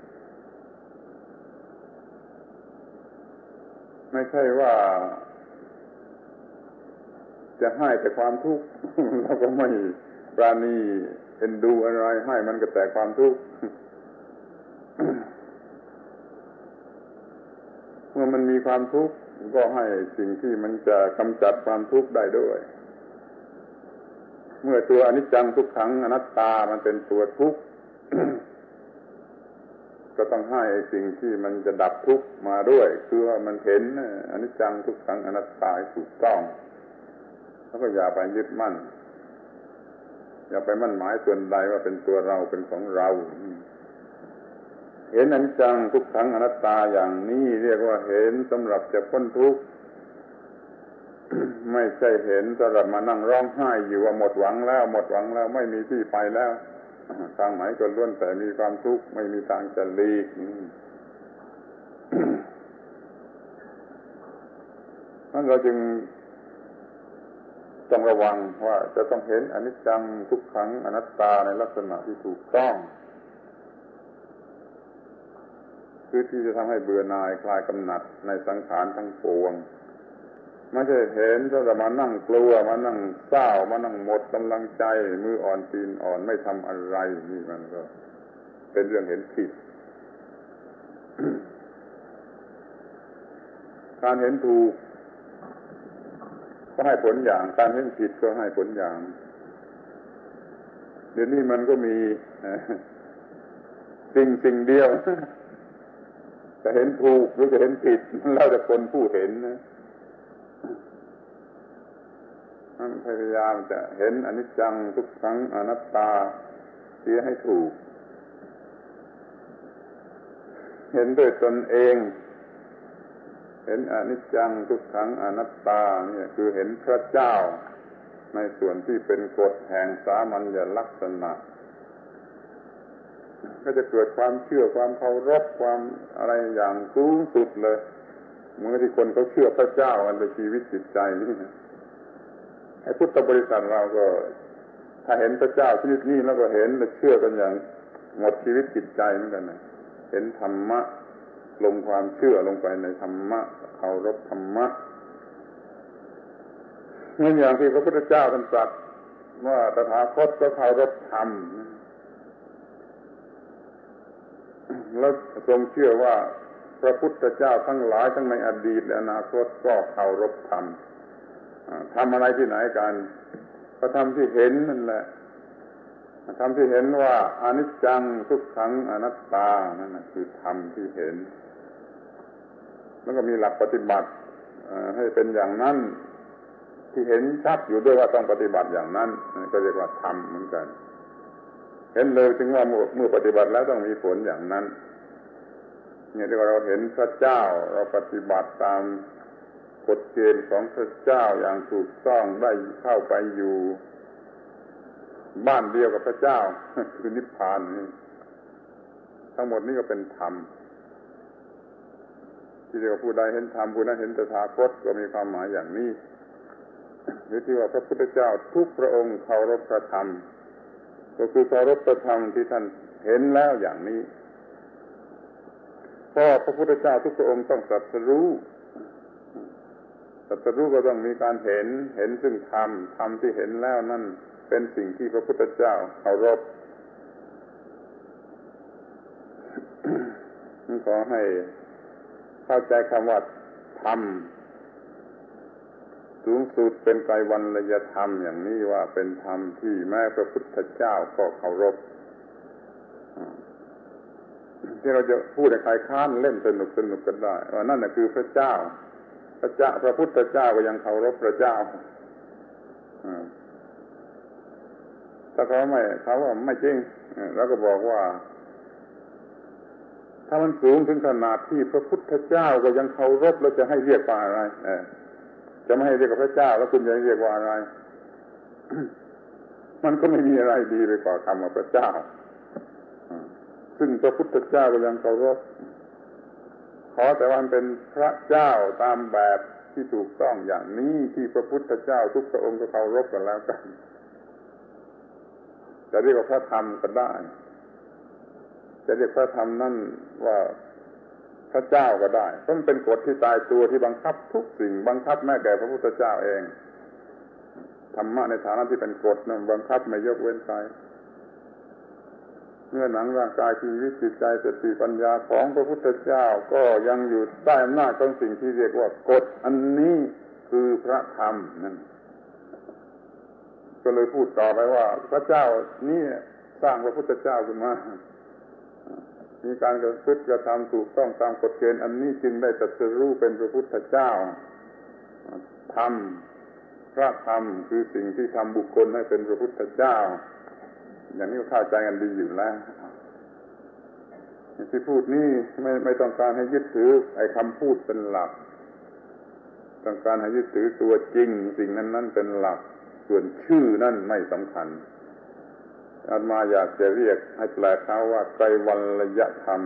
ไม่ใช่ว่าจะให้แต่ความทุกข์เราก็ไม่ปราณีเอ็นดูอะไรให้มันก็แต่ความทุกข์เมื่อมันมีความทุกข์ก็ให้สิ่งที่มันจะกำจัดความทุกข์ได้ด้วยเมื่อตัวอนิจจังทุกขังอนัตตามันเป็นตัวทุกข์ ก็ต้องให้สิ่งที่มันจะดับทุกข์มาด้วยคือว่ามันเห็นอนิจจังทุกขังอนัตตาถูกต้องแล้วก็อย่าไปยึดมั่นอย่าไปมั่นหมายส่วนใดว่าเป็นตัวเราเป็นของเราเห็นอนิจจังทุกขังอนัตตาอย่างนี้เรียกว่าเห็นสำหรับจะพ้นทุกข์ ไม่ใช่เห็นสำหรับมานั่งร้องไห้อยู่ว่าหมดหวังแล้วหมดหวังแล้วไม่มีที่ไปแล้วทางไหนก็ล้วนแต่มีความทุกข์ไม่มีทางจะหลีกนั้นเราจึงต้องระวังว่าจะต้องเห็นอนิจจังทุกขังอนัตตาในลักษณะที่ถูกต้องคือที่จะทำให้เบื่อหน่ายคลายกำหนัดในสังขารทั้งปวงไม่ใช่เห็นแล้วก็มานั่งกลัวมานั่งเศร้ามานั่งหมดกำลังใจมืออ่อนตีนอ่อนไม่ทำอะไรนี่มันก็เป็นเรื่องเห็นผิด การเห็นถูกก็ให้ผลอย่างการเห็นผิดก็ให้ผลอย่างเดี๋ยวนี้มันก็มีสิ่งสิ่งเดียวจะเห็นถูกหรือจะเห็นผิดแล้วแต่คนผู้เห็นนะพยายามจะเห็นอนิจจังทุกขังอนัตตาเสียให้ถูกเห็นด้วยตนเองเห็นอนิจจังทุกขังอนัตตาเนี่ยคือเห็นพระเจ้าในส่วนที่เป็นกฎแห่งสามัญลักษณะก็จะเกิดความเชื่อความเคารพความอะไรอย่างสูงสุดเลยเมื่อที่คนเขาเชื่อพระเจ้ากันในชีวิตจิตใจนี่ไอ้พุทธบริษัทเราก็ถ้าเห็นพระเจ้าชนิดนี้แล้วก็เห็นและเชื่อกันอย่างหมดชีวิตจิตใจเหมือนกันนะเห็นธรรมะลงความเชื่อลงไปในธรรมะเคารพธรรมะเหมือนอย่างที่พระพุทธเจ้าท่านตรัสว่าตถาคตก็เคารพธรรมแล้วทรงเชื่อว่าพระพุทธเจ้าทั้งหลายทั้งในอดีตและอนาคตก็เคารพธรรมทำอะไรที่ไหนกันก็ทำที่เห็นนั่นแหละทำที่เห็นว่าอนิจจังทุกขังอนัตตานั่นคือธรรมที่เห็นแล้วก็มีหลักปฏิบัติให้เป็นอย่างนั้นที่เห็นชัดอยู่ด้วยว่าต้องปฏิบัติอย่างนั้นก็เรียกว่าธรรมเหมือนกันเห็นเลยถึงว่าเมื่อปฏิบัติแล้วต้องมีผลอย่างนั้นเนี่ยที่เราเห็นพระเจ้าเราปฏิบัติตามกฎเกณฑ์ของพระเจ้าอย่างถูกต้องได้เข้าไปอยู่บ้านเดียวกับพระเจ้าคือนิพพานนี่ทั้งหมดนี้ก็เป็นธรรมที่เรียกว่าผู้ใดเห็นธรรมผู้นั้นเห็นตถาคตก็มีความหมายอย่างนี้หรือที่ว่าพระพุทธเจ้าทุกพระองค์เคารพพระธรรมก็คือเคารพพระธรรมที่ท่านเห็นแล้วอย่างนี้เพราะพระพุทธเจ้าทุกพระองค์ต้องตรัสรู้ตรัสรู้ก็ต้องมีการเห็นเห็นซึ่งธรรมธรรมที่เห็นแล้วนั่นเป็นสิ่งที่พระพุทธเจ้าเคารพขอให้เข้าใจคำว่าธรรมสูงสุดเป็นไตรวรรณธรรมอย่างนี้ว่าเป็นธรรมที่แม้พระพุทธเจ้าก็เคารพที่เราจะพูดให้ใครค้านเล่นสนุกสนุกกันได้ว่านั่นน่ะคือพระเจ้าพระเจ้าพระพุทธเจ้าก็ยังเคารพพระเจ้าถ้าเขาไม่เขาว่าไม่จริงแล้วก็บอกว่าถ้ามันสูงถึงขนาดที่พระพุทธเจ้าก็ยังเคารพแล้วจะให้เรียกว่าอะไรจะไม่ให้เรียกว่าพระเจ้าแล้วคุณจะเรียกว่าอะไร มันก็ไม่มีอะไรดีไปกว่าคำว่าพระเจ้าซึ่งพระพุทธเจ้าก็ยังเคารพขอแต่ว่ามันเป็นพระเจ้าตามแบบที่ถูกต้องอย่างนี้ที่พระพุทธเจ้าทุกพระองค์ก็เคารพกันแล้วกันจะเรียกว่าพระธรรมก็ได้จะเรียกพระธรรมนั่นว่าพระเจ้าก็ได้เพราะมันเป็นกฎที่ตายตัวที่บังคับทุกสิ่งบังคับแม้แต่พระพุทธเจ้าเองธรรมะในฐานะที่เป็นกฎนั้นบังคับไม่ยกเว้นใครเนื้อหนังร่างกายชีวิตจิตใจสติปัญญาของพระพุทธเจ้าก็ยังอยู่ใต้อำนาจของสิ่งที่เรียกว่ากฎอันนี้คือพระธรรมนั่นก็เลยพูดต่อไปว่าพระเจ้านี่สร้างพระพุทธเจ้าขึ้นมามีการกระทำกระทำถูกต้องตามกฎเกณฑ์อันนี้จึงได้ตรัสรู้เป็นพระพุทธเจ้าธรรมพระธรรมคือสิ่งที่ทำบุคคลให้เป็นพระพุทธเจ้าอย่างนี้ก็เข้าใจกันดีอยู่แล้วที่พูดนี่ไม่ไม่ต้องการให้ยึดถือไอ้คำพูดเป็นหลักต้องการให้ยึดถือตัวจริงสิ่งนั้นนั้นเป็นหลักส่วนชื่อนั่นไม่สำคัญอาตมาอยากจะเรียกให้แปลเขาว่าไตรวรรณธรรม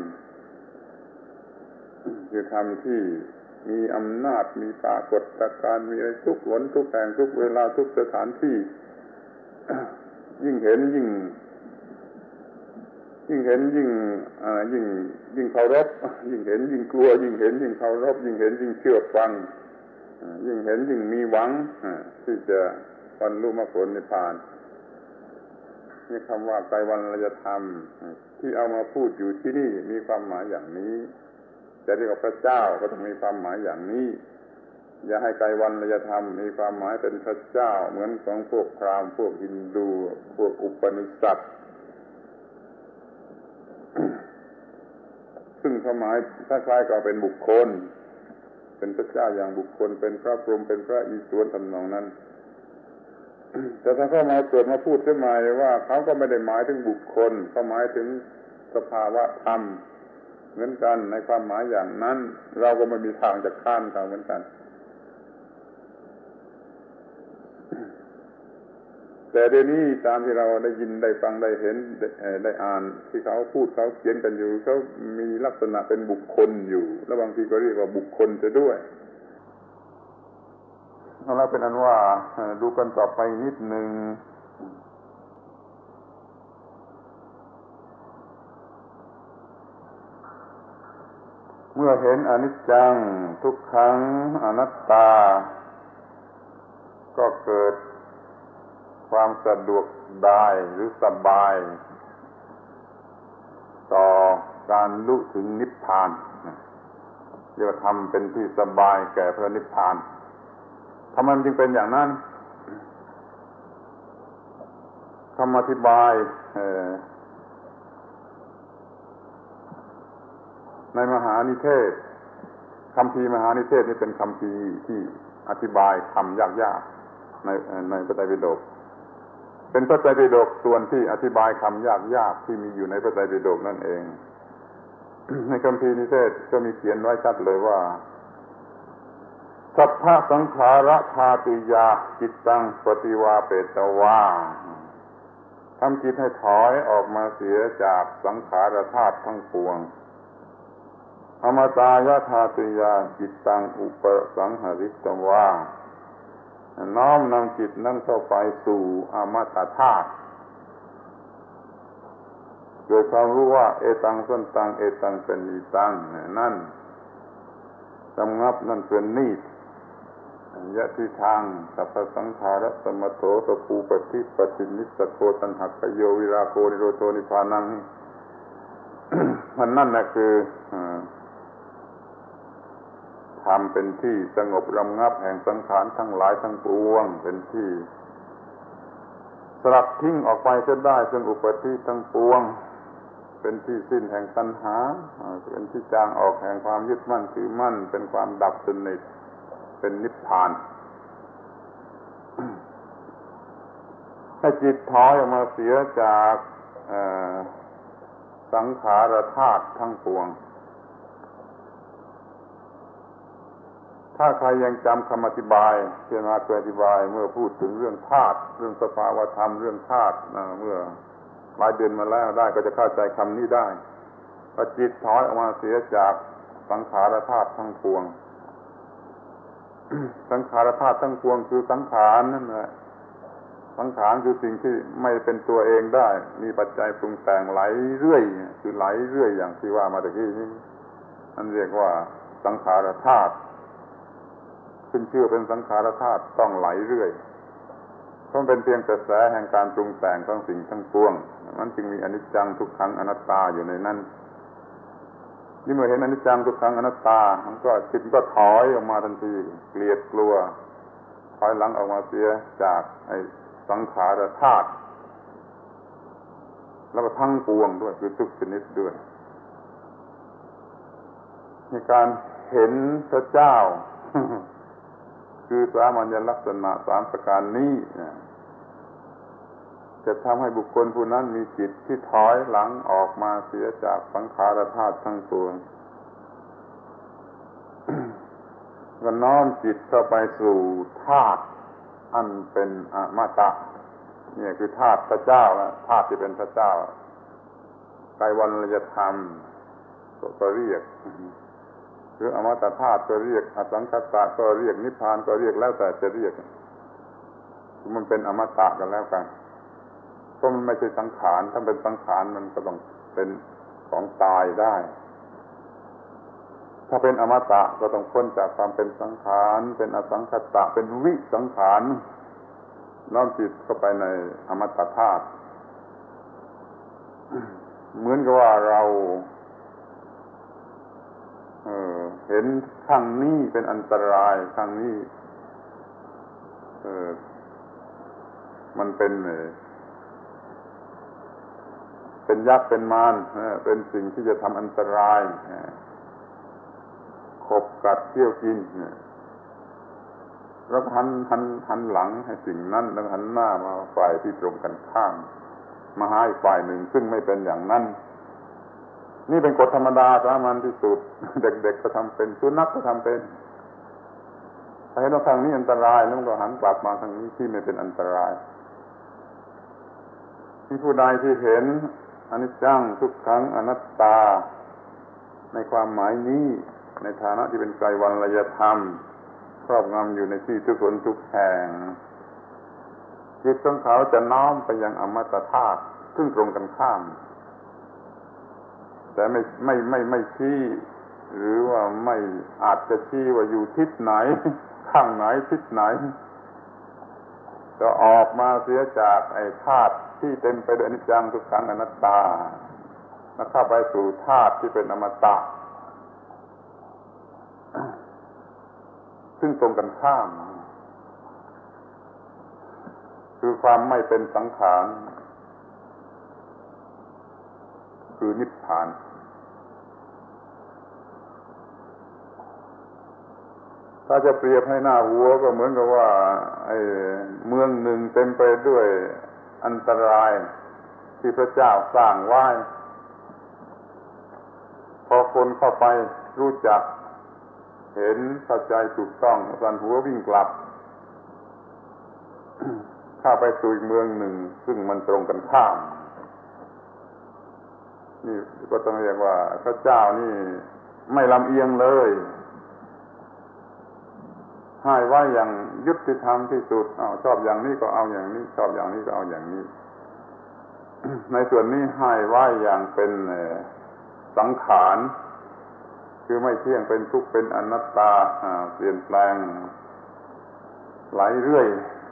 คือธรรมที่มีอำนาจมีปรากฏการณ์มีอะไรทุกหนทุกแห่งทุกเวลาทุกสถานที่ยิ่งเห็นยิ่งยิ่งเห็นยิ่งยิ่งยิ่งเคารพยิ่งเห็นยิ่งกลัวยิ่งเห็นยิ่งเคารพยิ่งเห็นยิ่งเชื่อฟังยิ่งเห็นยิ่งมีหวังที่จะบรรลุมรรคผลนิพพานนี่คำว่าไตรวรรณธรรมที่เอามาพูดอยู่ที่นี่มีความหมายอย่างนี้จะเรียกว่าพระเจ้าก็ต้องมีความหมายอย่างนี้อย่าให้ไตรวรรณธรรมมีความหมายเป็นพระเจ้าเหมือนของพวกพราหมณ์พวกฮินดูพวกอุปนิษัทซึ่งความหมายคล้ายๆกับเป็นบุคคลเป็นพระเจ้าอย่างบุคคลเป็นพระพรหมเป็นพระอิศวรทำนองนั้นแต่ถ้าเขามาเกิดมาพูดขึ้นมาว่าเขาก็ไม่ได้หมายถึงบุคคลเขาหมายถึงสภาวะธรรมเหมือนกันในความหมายอย่างนั้นเราก็ไม่มีทางจะข้ามเขาเหมือนกันแต่เดี๋ยวนี้ตามที่เราได้ยินได้ฟังได้เห็นได้อ่านที่เขาพูดเขาเขียนกันอยู่เขามีลักษณะเป็นบุคคลอยู่และบางทีก็เรียกว่าบุคคลจะด้วยเราเป็นอันว่าดูกันต่อไปนิดนึงเมื่อเห็นอนิจจังทุกขังอนัตตาก็เกิดความสะดวกได้หรือสบายต่อการรู้ถึงนิพพานเรียกว่าทำเป็นที่สบายแก่พระนิพพานทำไมมันจึงเป็นอย่างนั้นคำอธิบายในมหานิเทศคำพีมหานิเทศนี่เป็นคำพีที่อธิบายคำยากๆในในพระไตรปิฎกเป็นพระไตรปิฎกส่วนที่อธิบายคำยากๆที่มีอยู่ในพระไตรปิฎกนั่นเอง ในคำพีนิเทศก็มีเขียนไว้ชัดเลยว่าสัพพะสังขารธาตุยาจิตตังปฏิวาเปตวาทำจิตให้ถอยออกมาเสียจากสังขารธาตุทั้งปวงอมตายธาตุยาจิตตังอุปสังหริตวาน้อมนำจิตนั้นเข้าไปสู่อมตะธาตุโดยความรู้ว่าเอตังสันตังเอตังเป็นอีตังนั่นสำงับนั่นเป็นนิจยะทิทางสัพพสังขารสมโถสภูปฏิปฏินิสโกตัณหักขโยวิราโกนิโรโธนิพพานัง มันนั่นน่ะคือทำเป็นที่สงบระงับแห่งสังขารทั้งหลายทั้งปวงเป็นที่สลัดทิ้งออกไปจะได้ซึ่งอุปธิทั้งปวงเป็นที่สิ้นแห่งตัณหาเป็นที่จางออกแห่งความยึดมั่นถือมั่นเป็นความดับสนิทเป็นนิพพานให้จิตถอยออกมาเสียจากสังขารธาตุทั้งปวงถ้าใครยังจำคำอธิบายที่มาเคยอธิบายเมื่อพูดถึงเรื่องธาตุเรื่องสภาวธรรมเรื่องธาตุเมื่อหลายเดือนมาแล้วได้ก็จะเข้าใจคำนี้ได้ว่าจิตถอยออกมาเสียจากสังขารธาตุทั้งปวง สังขารธาตุทั้งปวงคือสังขารนั่นแหละสังขารคือสิ่งที่ไม่เป็นตัวเองได้มีปัจจัยปรุงแต่งไหลเรื่อยคือไหลเรื่อยอย่างที่ว่ามาตะกี้นี้นั่นเรียกว่าสังขารธาตุขึ้นชื่อเป็นสังขารธาตุต้องไหลเรื่อยเพราะเป็นเพียงกระแสแห่งการปรุงแต่งของสิ่งทั้งปวงนั้นจึงมีอนิจจังทุกขังอนัตตาอยู่ในนั้นนี่เมื่อเห็นอนิจจังทุกขังอนัตตามันก็จิตก็ถอยออกมาทันทีเกลียดกลัวถอยหลังออกมาเสียจากไอ้สังขารธาตุแล้วก็ทั้งปวงด้วยคือทุกชนิดด้วยในการเห็นพระเจ้า คือสามัญลักษณะสามประการนี้จะทำให้บุคคลผู้นั้นมีจิตที่ถอยหลังออกมาเสียจากสังขารธาตุทั้งปวง ก็น้อมจิตเข้าไปสู่ธาตุอันเป็นอมตะนี่คือธาตุพระเจ้าธาตุที่เป็นพระเจ้าไตรวัลยธรรมก็เรียกหรืออมตะธาตุก็เรียกอสังขตะก็เรียกนิพพานก็เรียกแล้วแต่จะเรียกมันเป็นอมตะกันแล้วกันเพราะมันไม่ใช่สังขารถ้าเป็นสังขารมันก็ต้องเป็นของตายได้ถ้าเป็นอมตะก็ต้องพ้นจากความเป็นสังขารเป็นอสังขตะเป็นวิสังขารน้อมจิตเข้าไปในอมตะธาตุเหมือนกับว่าเราเออเห็นข้างนี้เป็นอันตรายข้างนี้เออมันเป็นเป็นยักษ์เป็นมารเป็นสิ่งที่จะทำอันตรายขบกัดเที่ยวกินแล้วหันหันหันหลังให้สิ่งนั้นแล้วหันหน้ามาฝ่ายที่ตรงกันข้ามมาหาอีกฝ่ายหนึ่งซึ่งไม่เป็นอย่างนั้นนี่เป็นกฎธรรมดาสามัญที่สุดเด็กๆก็ทำเป็นสุนัขก็ทำเป็นถ้าเห็นว่าทางนี้อันตรายแล้วก็หันกลับมาทางนี้ที่ไม่เป็นอันตรายที่ผู้ใดที่เห็นอนิจจังทุกขังอนัตตาในความหมายนี้ในฐานะที่เป็นไตรวัลยธรรมครอบงำอยู่ในที่ทุกคนทุกแห่งจิตของเขาจะน้อมไปยังอมตะธาตุซึ่งตรงกันข้ามแต่ไม่ไม่ไม่ไม่ชี้หรือว่าไม่อาจจะชี้ว่าอยู่ทิศไหนข้างไหนทิศไหนก็ออกมาเสียจากไอ้ธาตุที่เต็มไปด้วยอนิจจังทุกขังอนัตตาแล้วเข้าไปสู่ธาตุที่เป็นอมตะซึ่งตรงกันข้ามคือความไม่เป็นสังขารคือนิพพานถ้าจะเปรียบให้หน้าหัวก็เหมือนกับว่าไอ้เมืองหนึ่งเต็มไปด้วยอันตรายที่พระเจ้าสร้างไว้พอคนเข้าไปรู้จักเห็นเข้าใจถูกต้องสั่นหัววิ่งกลับเข้าไปสู่อีกเมืองหนึ่งซึ่งมันตรงกันข้ามนี่ก็ต้องเรียกว่าพระเจ้านี่ไม่ลำเอียงเลยให้ไว้อย่างยุติธรรมที่สุดอ้าวชอบอย่างนี้ก็เอาอย่างนี้ชอบอย่างนี้ก็เอาอย่างนี้ ในส่วนนี้ให้ไว้อย่างเป็นสังขารคือไม่เที่ยงเป็นทุกข์เป็นอนัตตาเปลี่ยนแปลงไหลเรื่อย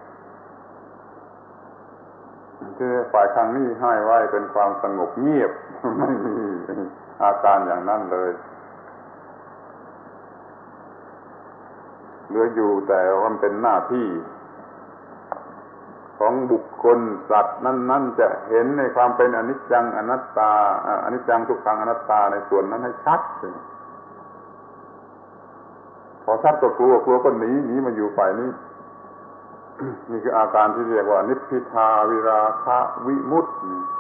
ที่ฝ่ายข้างนี้ให้ไว้เป็นความสงบเงียบไม่มีอาการอย่างนั้นเลยเหลืออยู่แต่ว่ามันเป็นหน้าที่ของบุคคลสัตว์นั้นๆจะเห็นในความเป็นอนิจจังอนัตตาอนิจจังทุกขังอนัตตาในส่วนนั้นให้ชัดพอชัดก็กลัวกลัวก็หนีหนีมาอยู่ฝ่ายนี้ นี่คืออาการที่เรียกว่านิพพิทาวิราคะวิมุตติ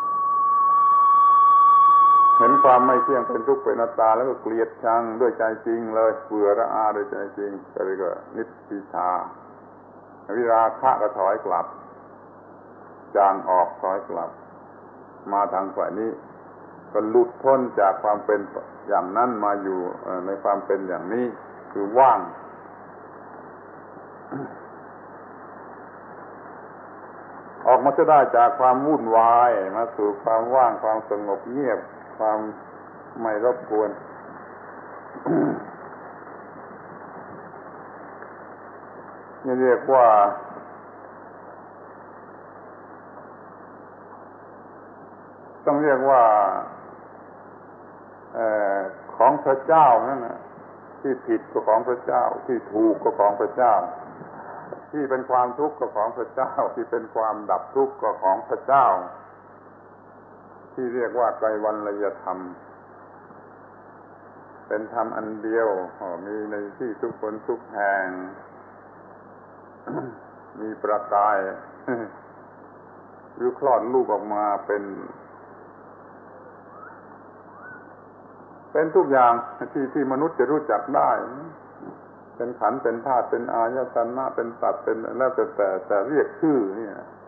เห็นความไม่เที่ยงเป็นทุกข์เป็นอนัตตาแล้วก็เกลียดชังด้วยใจจริงเลยเบื่อระอาด้วยใจจริงก็เรียกว่านิพพิทาวิราคะก็ถอยกลับจางออกถอยกลับมาทางฝ่ายนี้ก็หลุดพ้นจากความเป็นอย่างนั้นมาอยู่ในความเป็นอย่างนี้คือว่างออกมาจะได้จากความวุ่นวายมาสู่ความว่างความสงบเงียบความไม่รบกวน นี่เรียกว่าต้องเรียกว่าเอ่อของพระเจ้านั่นน่ะที่ผิดก็ของพระเจ้าที่ถูกก็ของพระเจ้าที่เป็นความทุกข์ก็ของพระเจ้าที่เป็นความดับทุกข์ก็ของพระเจ้าที่เรียกว่าไตรวรรยธรรมเป็นธรรมอันเดียวมีในที่ทุกคนทุกแห่ง มีประกาย หรือคลอดลูกออกมาเป็นเป็นทุกอย่างที่ที่มนุษย์จะรู้จักได้เป็นขันธ์เป็นธาตุเป็นอายตนะเป็นสัตว์เป็นแล้วแต่แต่แต่เรียกชื่อนี่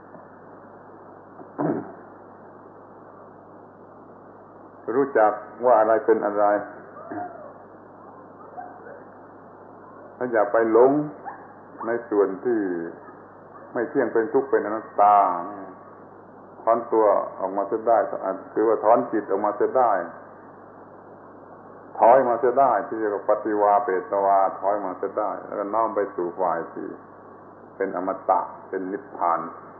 รู้จักว่าอะไรเป็นอะไรถ้าอย่าไปหลงในส่วนที่ไม่เที่ยงเป็นทุกข์เป็นอนัตตาถอนตัวออกมาจะได้คือว่าถอนจิตออกมาจะได้ถอยมาจะได้ที่เรียกว่าปฏิวาเปตวาถอยมาจะได้แล้วก็น้อมไปสู่ฝ่ายที่เป็นอมตะเป็นนิพพาน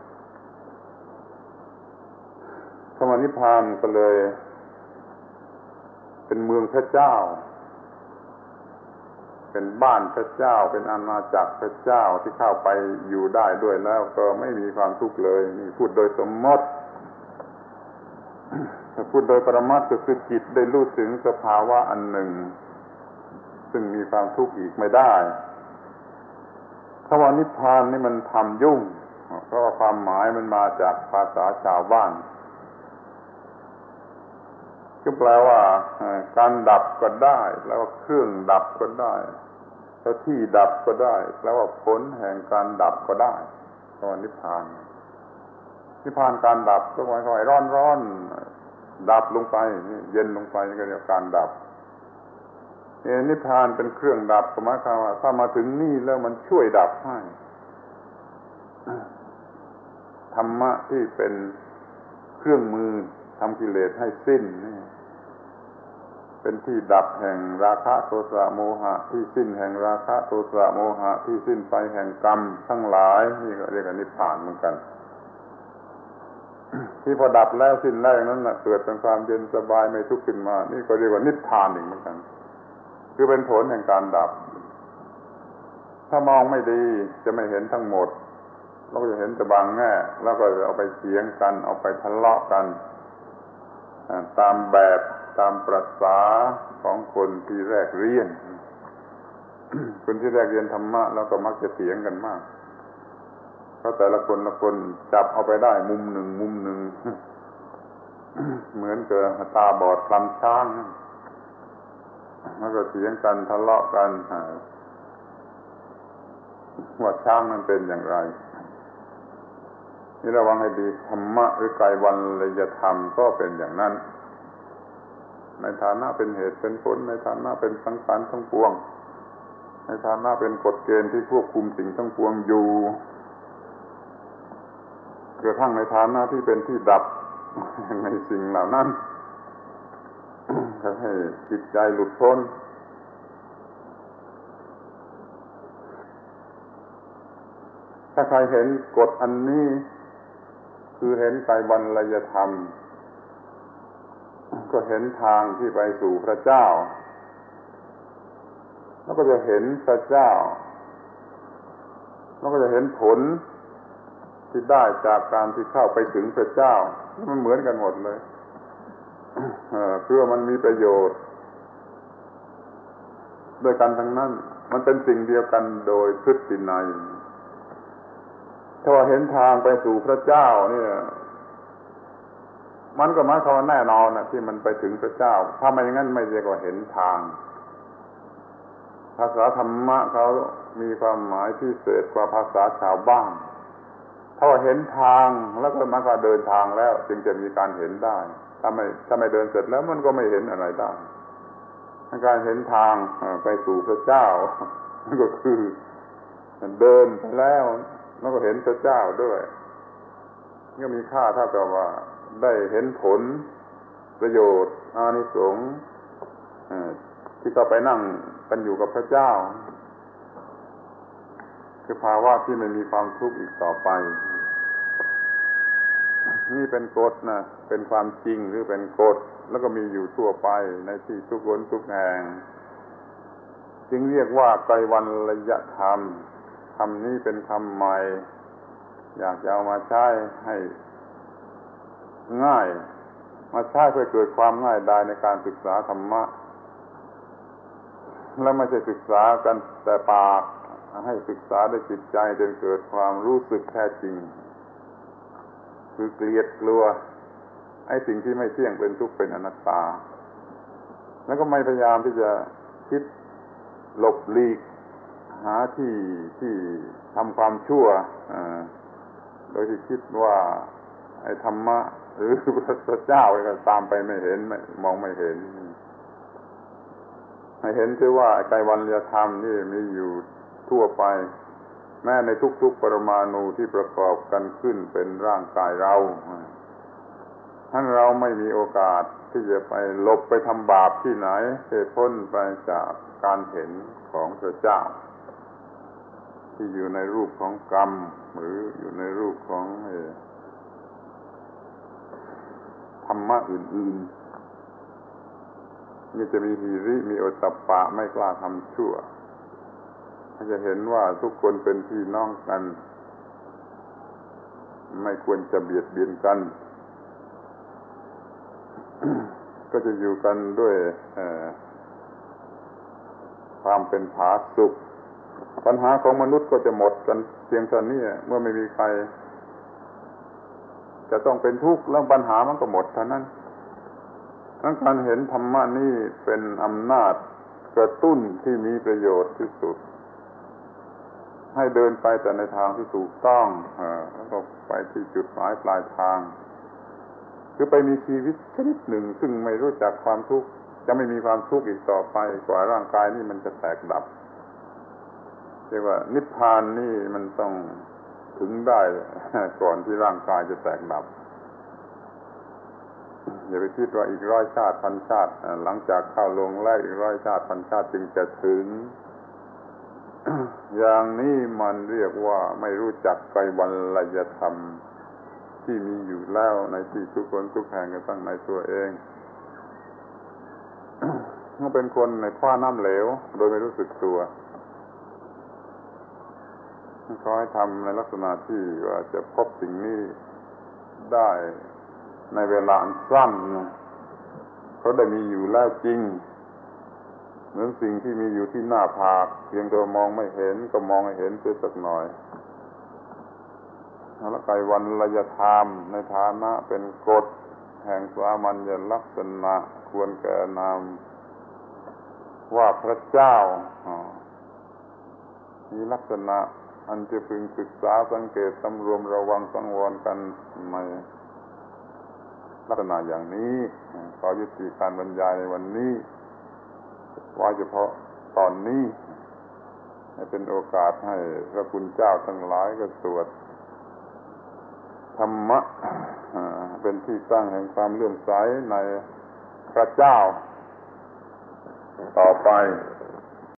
คำว่านิพพานก็เลยเป็นเมืองพระเจ้าเป็นบ้านพระเจ้าเป็นอาณาจักรพระเจ้าที่เข้าไปอยู่ได้ด้วยแล้วก็ไม่มีความทุกข์เลยนี่พูดโดยสมมติถ้าพูดโดยปรมัตถ์ก็คือจิตได้รู้ถึงสภาวะอันหนึ่งซึ่งมีความทุกข์อีกไม่ได้คำว่านิพพานนี่มันทำยุ่งเพราะว่าความหมายมันมาจากภาษาชาวบ้านก็แปลว่าการดับก็ได้แล้วว่าเครื่องดับก็ได้แล้วที่ดับก็ได้แล้วว่าผลแห่งการดับก็ได้คำว่านิพพานนิพพานการดับก็หมายความว่าร้อนๆดับลงไปเย็นลงไปนี่ก็เรียกการดับนิพพานเป็นเครื่องดับหมายความว่าถ้ามาถึงนี่แล้วมันช่วยดับให้ธรรมะที่เป็นเครื่องมือทำกิเลสให้สิ้นนี่เป็นที่ดับแห่งราคะโทสะโมหะที่สิ้นแห่งราคะโทสะโมหะที่สิ้นไปแห่งกรรมทั้งหลายนี่ก็เรียกว่านิพพานเหมือนกันที่พอดับแล้วสิ้นแล้วอย่างนั้นน่ะเกิดเป็นความเย็นสบายไม่ทุกข์ขึ้นมานี่ก็เรียกว่านิพพานอีกเหมือนกันคือเป็นผลแห่งการดับถ้ามองไม่ดีจะไม่เห็นทั้งหมดเราก็จะเห็นแต่บางแง่แล้วก็เอาไปเถียงกันเอาไปทะเลาะกันตามแบบตามประสาของคนที่แรกเรียนคนที่แรกเรียนธรรมะแล้วก็มักจะเถียงกันมากเพราะแต่ละคนละคนจับเอาไปได้มุมหนึ่งมุมหนึ่ง เหมือนกับตาบอดคลำช้างแล้วก็เถียงกันทะเลาะกันว่าช้างนั้นเป็นอย่างไรนี่ระวังให้ดีธรรมะหรือไกรวัลยธรรมก็เป็นอย่างนั้นในฐานะเป็นเหตุเป็นผลในฐานะเป็นสังขารทั้งปวงในฐานะเป็นกฎเกณฑ์ที่ควบคุมสิ่งทั้งปวงอยู่กระทั่งในฐานะที่เป็นที่ดับในสิ่งเหล่านั้นให้จิตใจหลุดพ้นถ้าใครเห็นกฎอันนี้คือเห็นไตรบรรลัยธรรมก็เห็นทางที่ไปสู่พระเจ้าแล้วก็จะเห็นพระเจ้าแล้วก็จะเห็นผลที่ได้จากการที่เข้าไปถึงพระเจ้ามันเหมือนกันหมดเลยเพื่อมันมีประโยชน์ด้วยกันทั้งนั้นมันเป็นสิ่งเดียวกันโดยพฤตินัยถ้าว่าเห็นทางไปสู่พระเจ้าเนี่ยมันก็หมายความว่าแน่นอนนะที่มันไปถึงพระเจ้าถ้าไม่อย่างนั้นไม่เรียกว่าเห็นทางภาษาธรรมะเขามีความหมายพิเศษกว่าภาษาชาวบ้านถ้าว่าเห็นทางแล้วก็มันก็เดินทางแล้วจึงจะมีการเห็นได้ถ้าไม่ถ้าไม่เดินเสร็จแล้วมันก็ไม่เห็นอะไรได้การเห็นทางไปสู่พระเจ้านั่นก็คือเดินไปแล้วแล้วก็เห็นพระเจ้าด้วยก็มีค่าเท่ากับว่าได้เห็นผลประโยชน์อานิสงส์ที่เขาไปนั่งกันอยู่กับพระเจ้าคือภาวะที่ไม่มีความทุกข์อีกต่อไปนี่เป็นกฎนะเป็นความจริงหรือเป็นกฎแล้วก็มีอยู่ทั่วไปในที่ทุกคนทุกแห่งจึงเรียกว่าไตรวัลยธรรมคำนี้เป็นคำใหม่อยากจะเอามาใช้ให้ง่ายมาใช้เพื่อเกิดความง่ายดายในการศึกษาธรรมะและไม่ใช่ศึกษากันแต่ปากให้ศึกษาด้วยจิตใจจนเกิดความรู้สึกแท้จริงคือเกลียดกลัวไอ้สิ่งที่ไม่เที่ยงเป็นทุกข์เป็นอนัตตาแล้วก็ไม่พยายามที่จะคิดหลบหลีกหาที่ที่ทำความชั่วโดยที่คิดว่าไอ้ธรรมะหรือพระเจ้าอะไรก็ตามไปไม่เห็นไม่มองไม่เห็นให้เห็นด้วยว่าไตรวัลยธรรมนี่มีอยู่ทั่วไปแม้ในทุกๆปรมาณูที่ประกอบกันขึ้นเป็นร่างกายเราท่านเราไม่มีโอกาสที่จะไปหลบไปทำบาปที่ไหนเพื่อพ้นไปจากการเห็นของพระเจ้าที่อยู่ในรูปของกรรมหรืออยู่ในรูปของธรรมะอื่นๆนี่จะมีหิริมีโอตตัปปะไม่กล้าทำชั่วจะเห็นว่าทุกคนเป็นพี่น้องกันไม่ควรจะเบียดเบียนกัน ก็จะอยู่กันด้วยความเป็นผาสุกปัญหาของมนุษย์ก็จะหมดกันเพียงเท่านี้เมื่อไม่มีใครจะต้องเป็นทุกข์แล้วปัญหามันก็หมดเท่านั้นทั้งการเห็นธรรมะนี่เป็นอำนาจกระตุ้นที่มีประโยชน์ที่สุดให้เดินไปแต่ในทางที่ถูกต้องแล้วก็ไปที่จุดหมายปลายทางคือไปมีชีวิตชนิดหนึ่งซึ่งไม่รู้จักความทุกข์จะไม่มีความทุกข์อีกต่อไปกว่าร่างกายนี่มันจะแตกดับเรียกว่านิพพานนี่มันต้องถึงได้ก่อนที่ร่างกายจะแตกดับอย่าไปคิดว่าอีกร้อยชาติพันชาติหลังจากเข้าลงแล้วอีกร้อยชาติพันชาติจึงจะถึง อย่างนี้มันเรียกว่าไม่รู้จักไตรวัลยธรรมที่มีอยู่แล้วในที่ทุกคนทุกแห่งกันตั้งในตัวเองมันเป็นคนในคว้าน้ำเหลวโดยไม่รู้สึกตัวเขาให้ทำในลักษณะที่ว่าจะพบสิ่งนี้ได้ในเวลาสั้นเขาได้มีอยู่แล้วจริงเหมือนสิ่งที่มีอยู่ที่หน้าผากเพียงแต่มองไม่เห็นก็มองให้เห็นเสียสักหน่อยแล้วไกวันลยธรรมในฐานะเป็นกฎแห่งสามัญลักษณะควรแก่นามว่าพระเจ้ามีลักษณะอันจะพึงศึกษาสังเกตสำรวมระวังสังวรกันในลักษณะอย่างนี้ขอยุติการบรรยายในวันนี้ไว้เฉพาะตอนนี้ให้เป็นโอกาสให้พระคุณเจ้าทั้งหลายก็สวดธรรมะเป็นที่ตั้งแห่งความเลื่อมใสในพระเจ้าต่อไป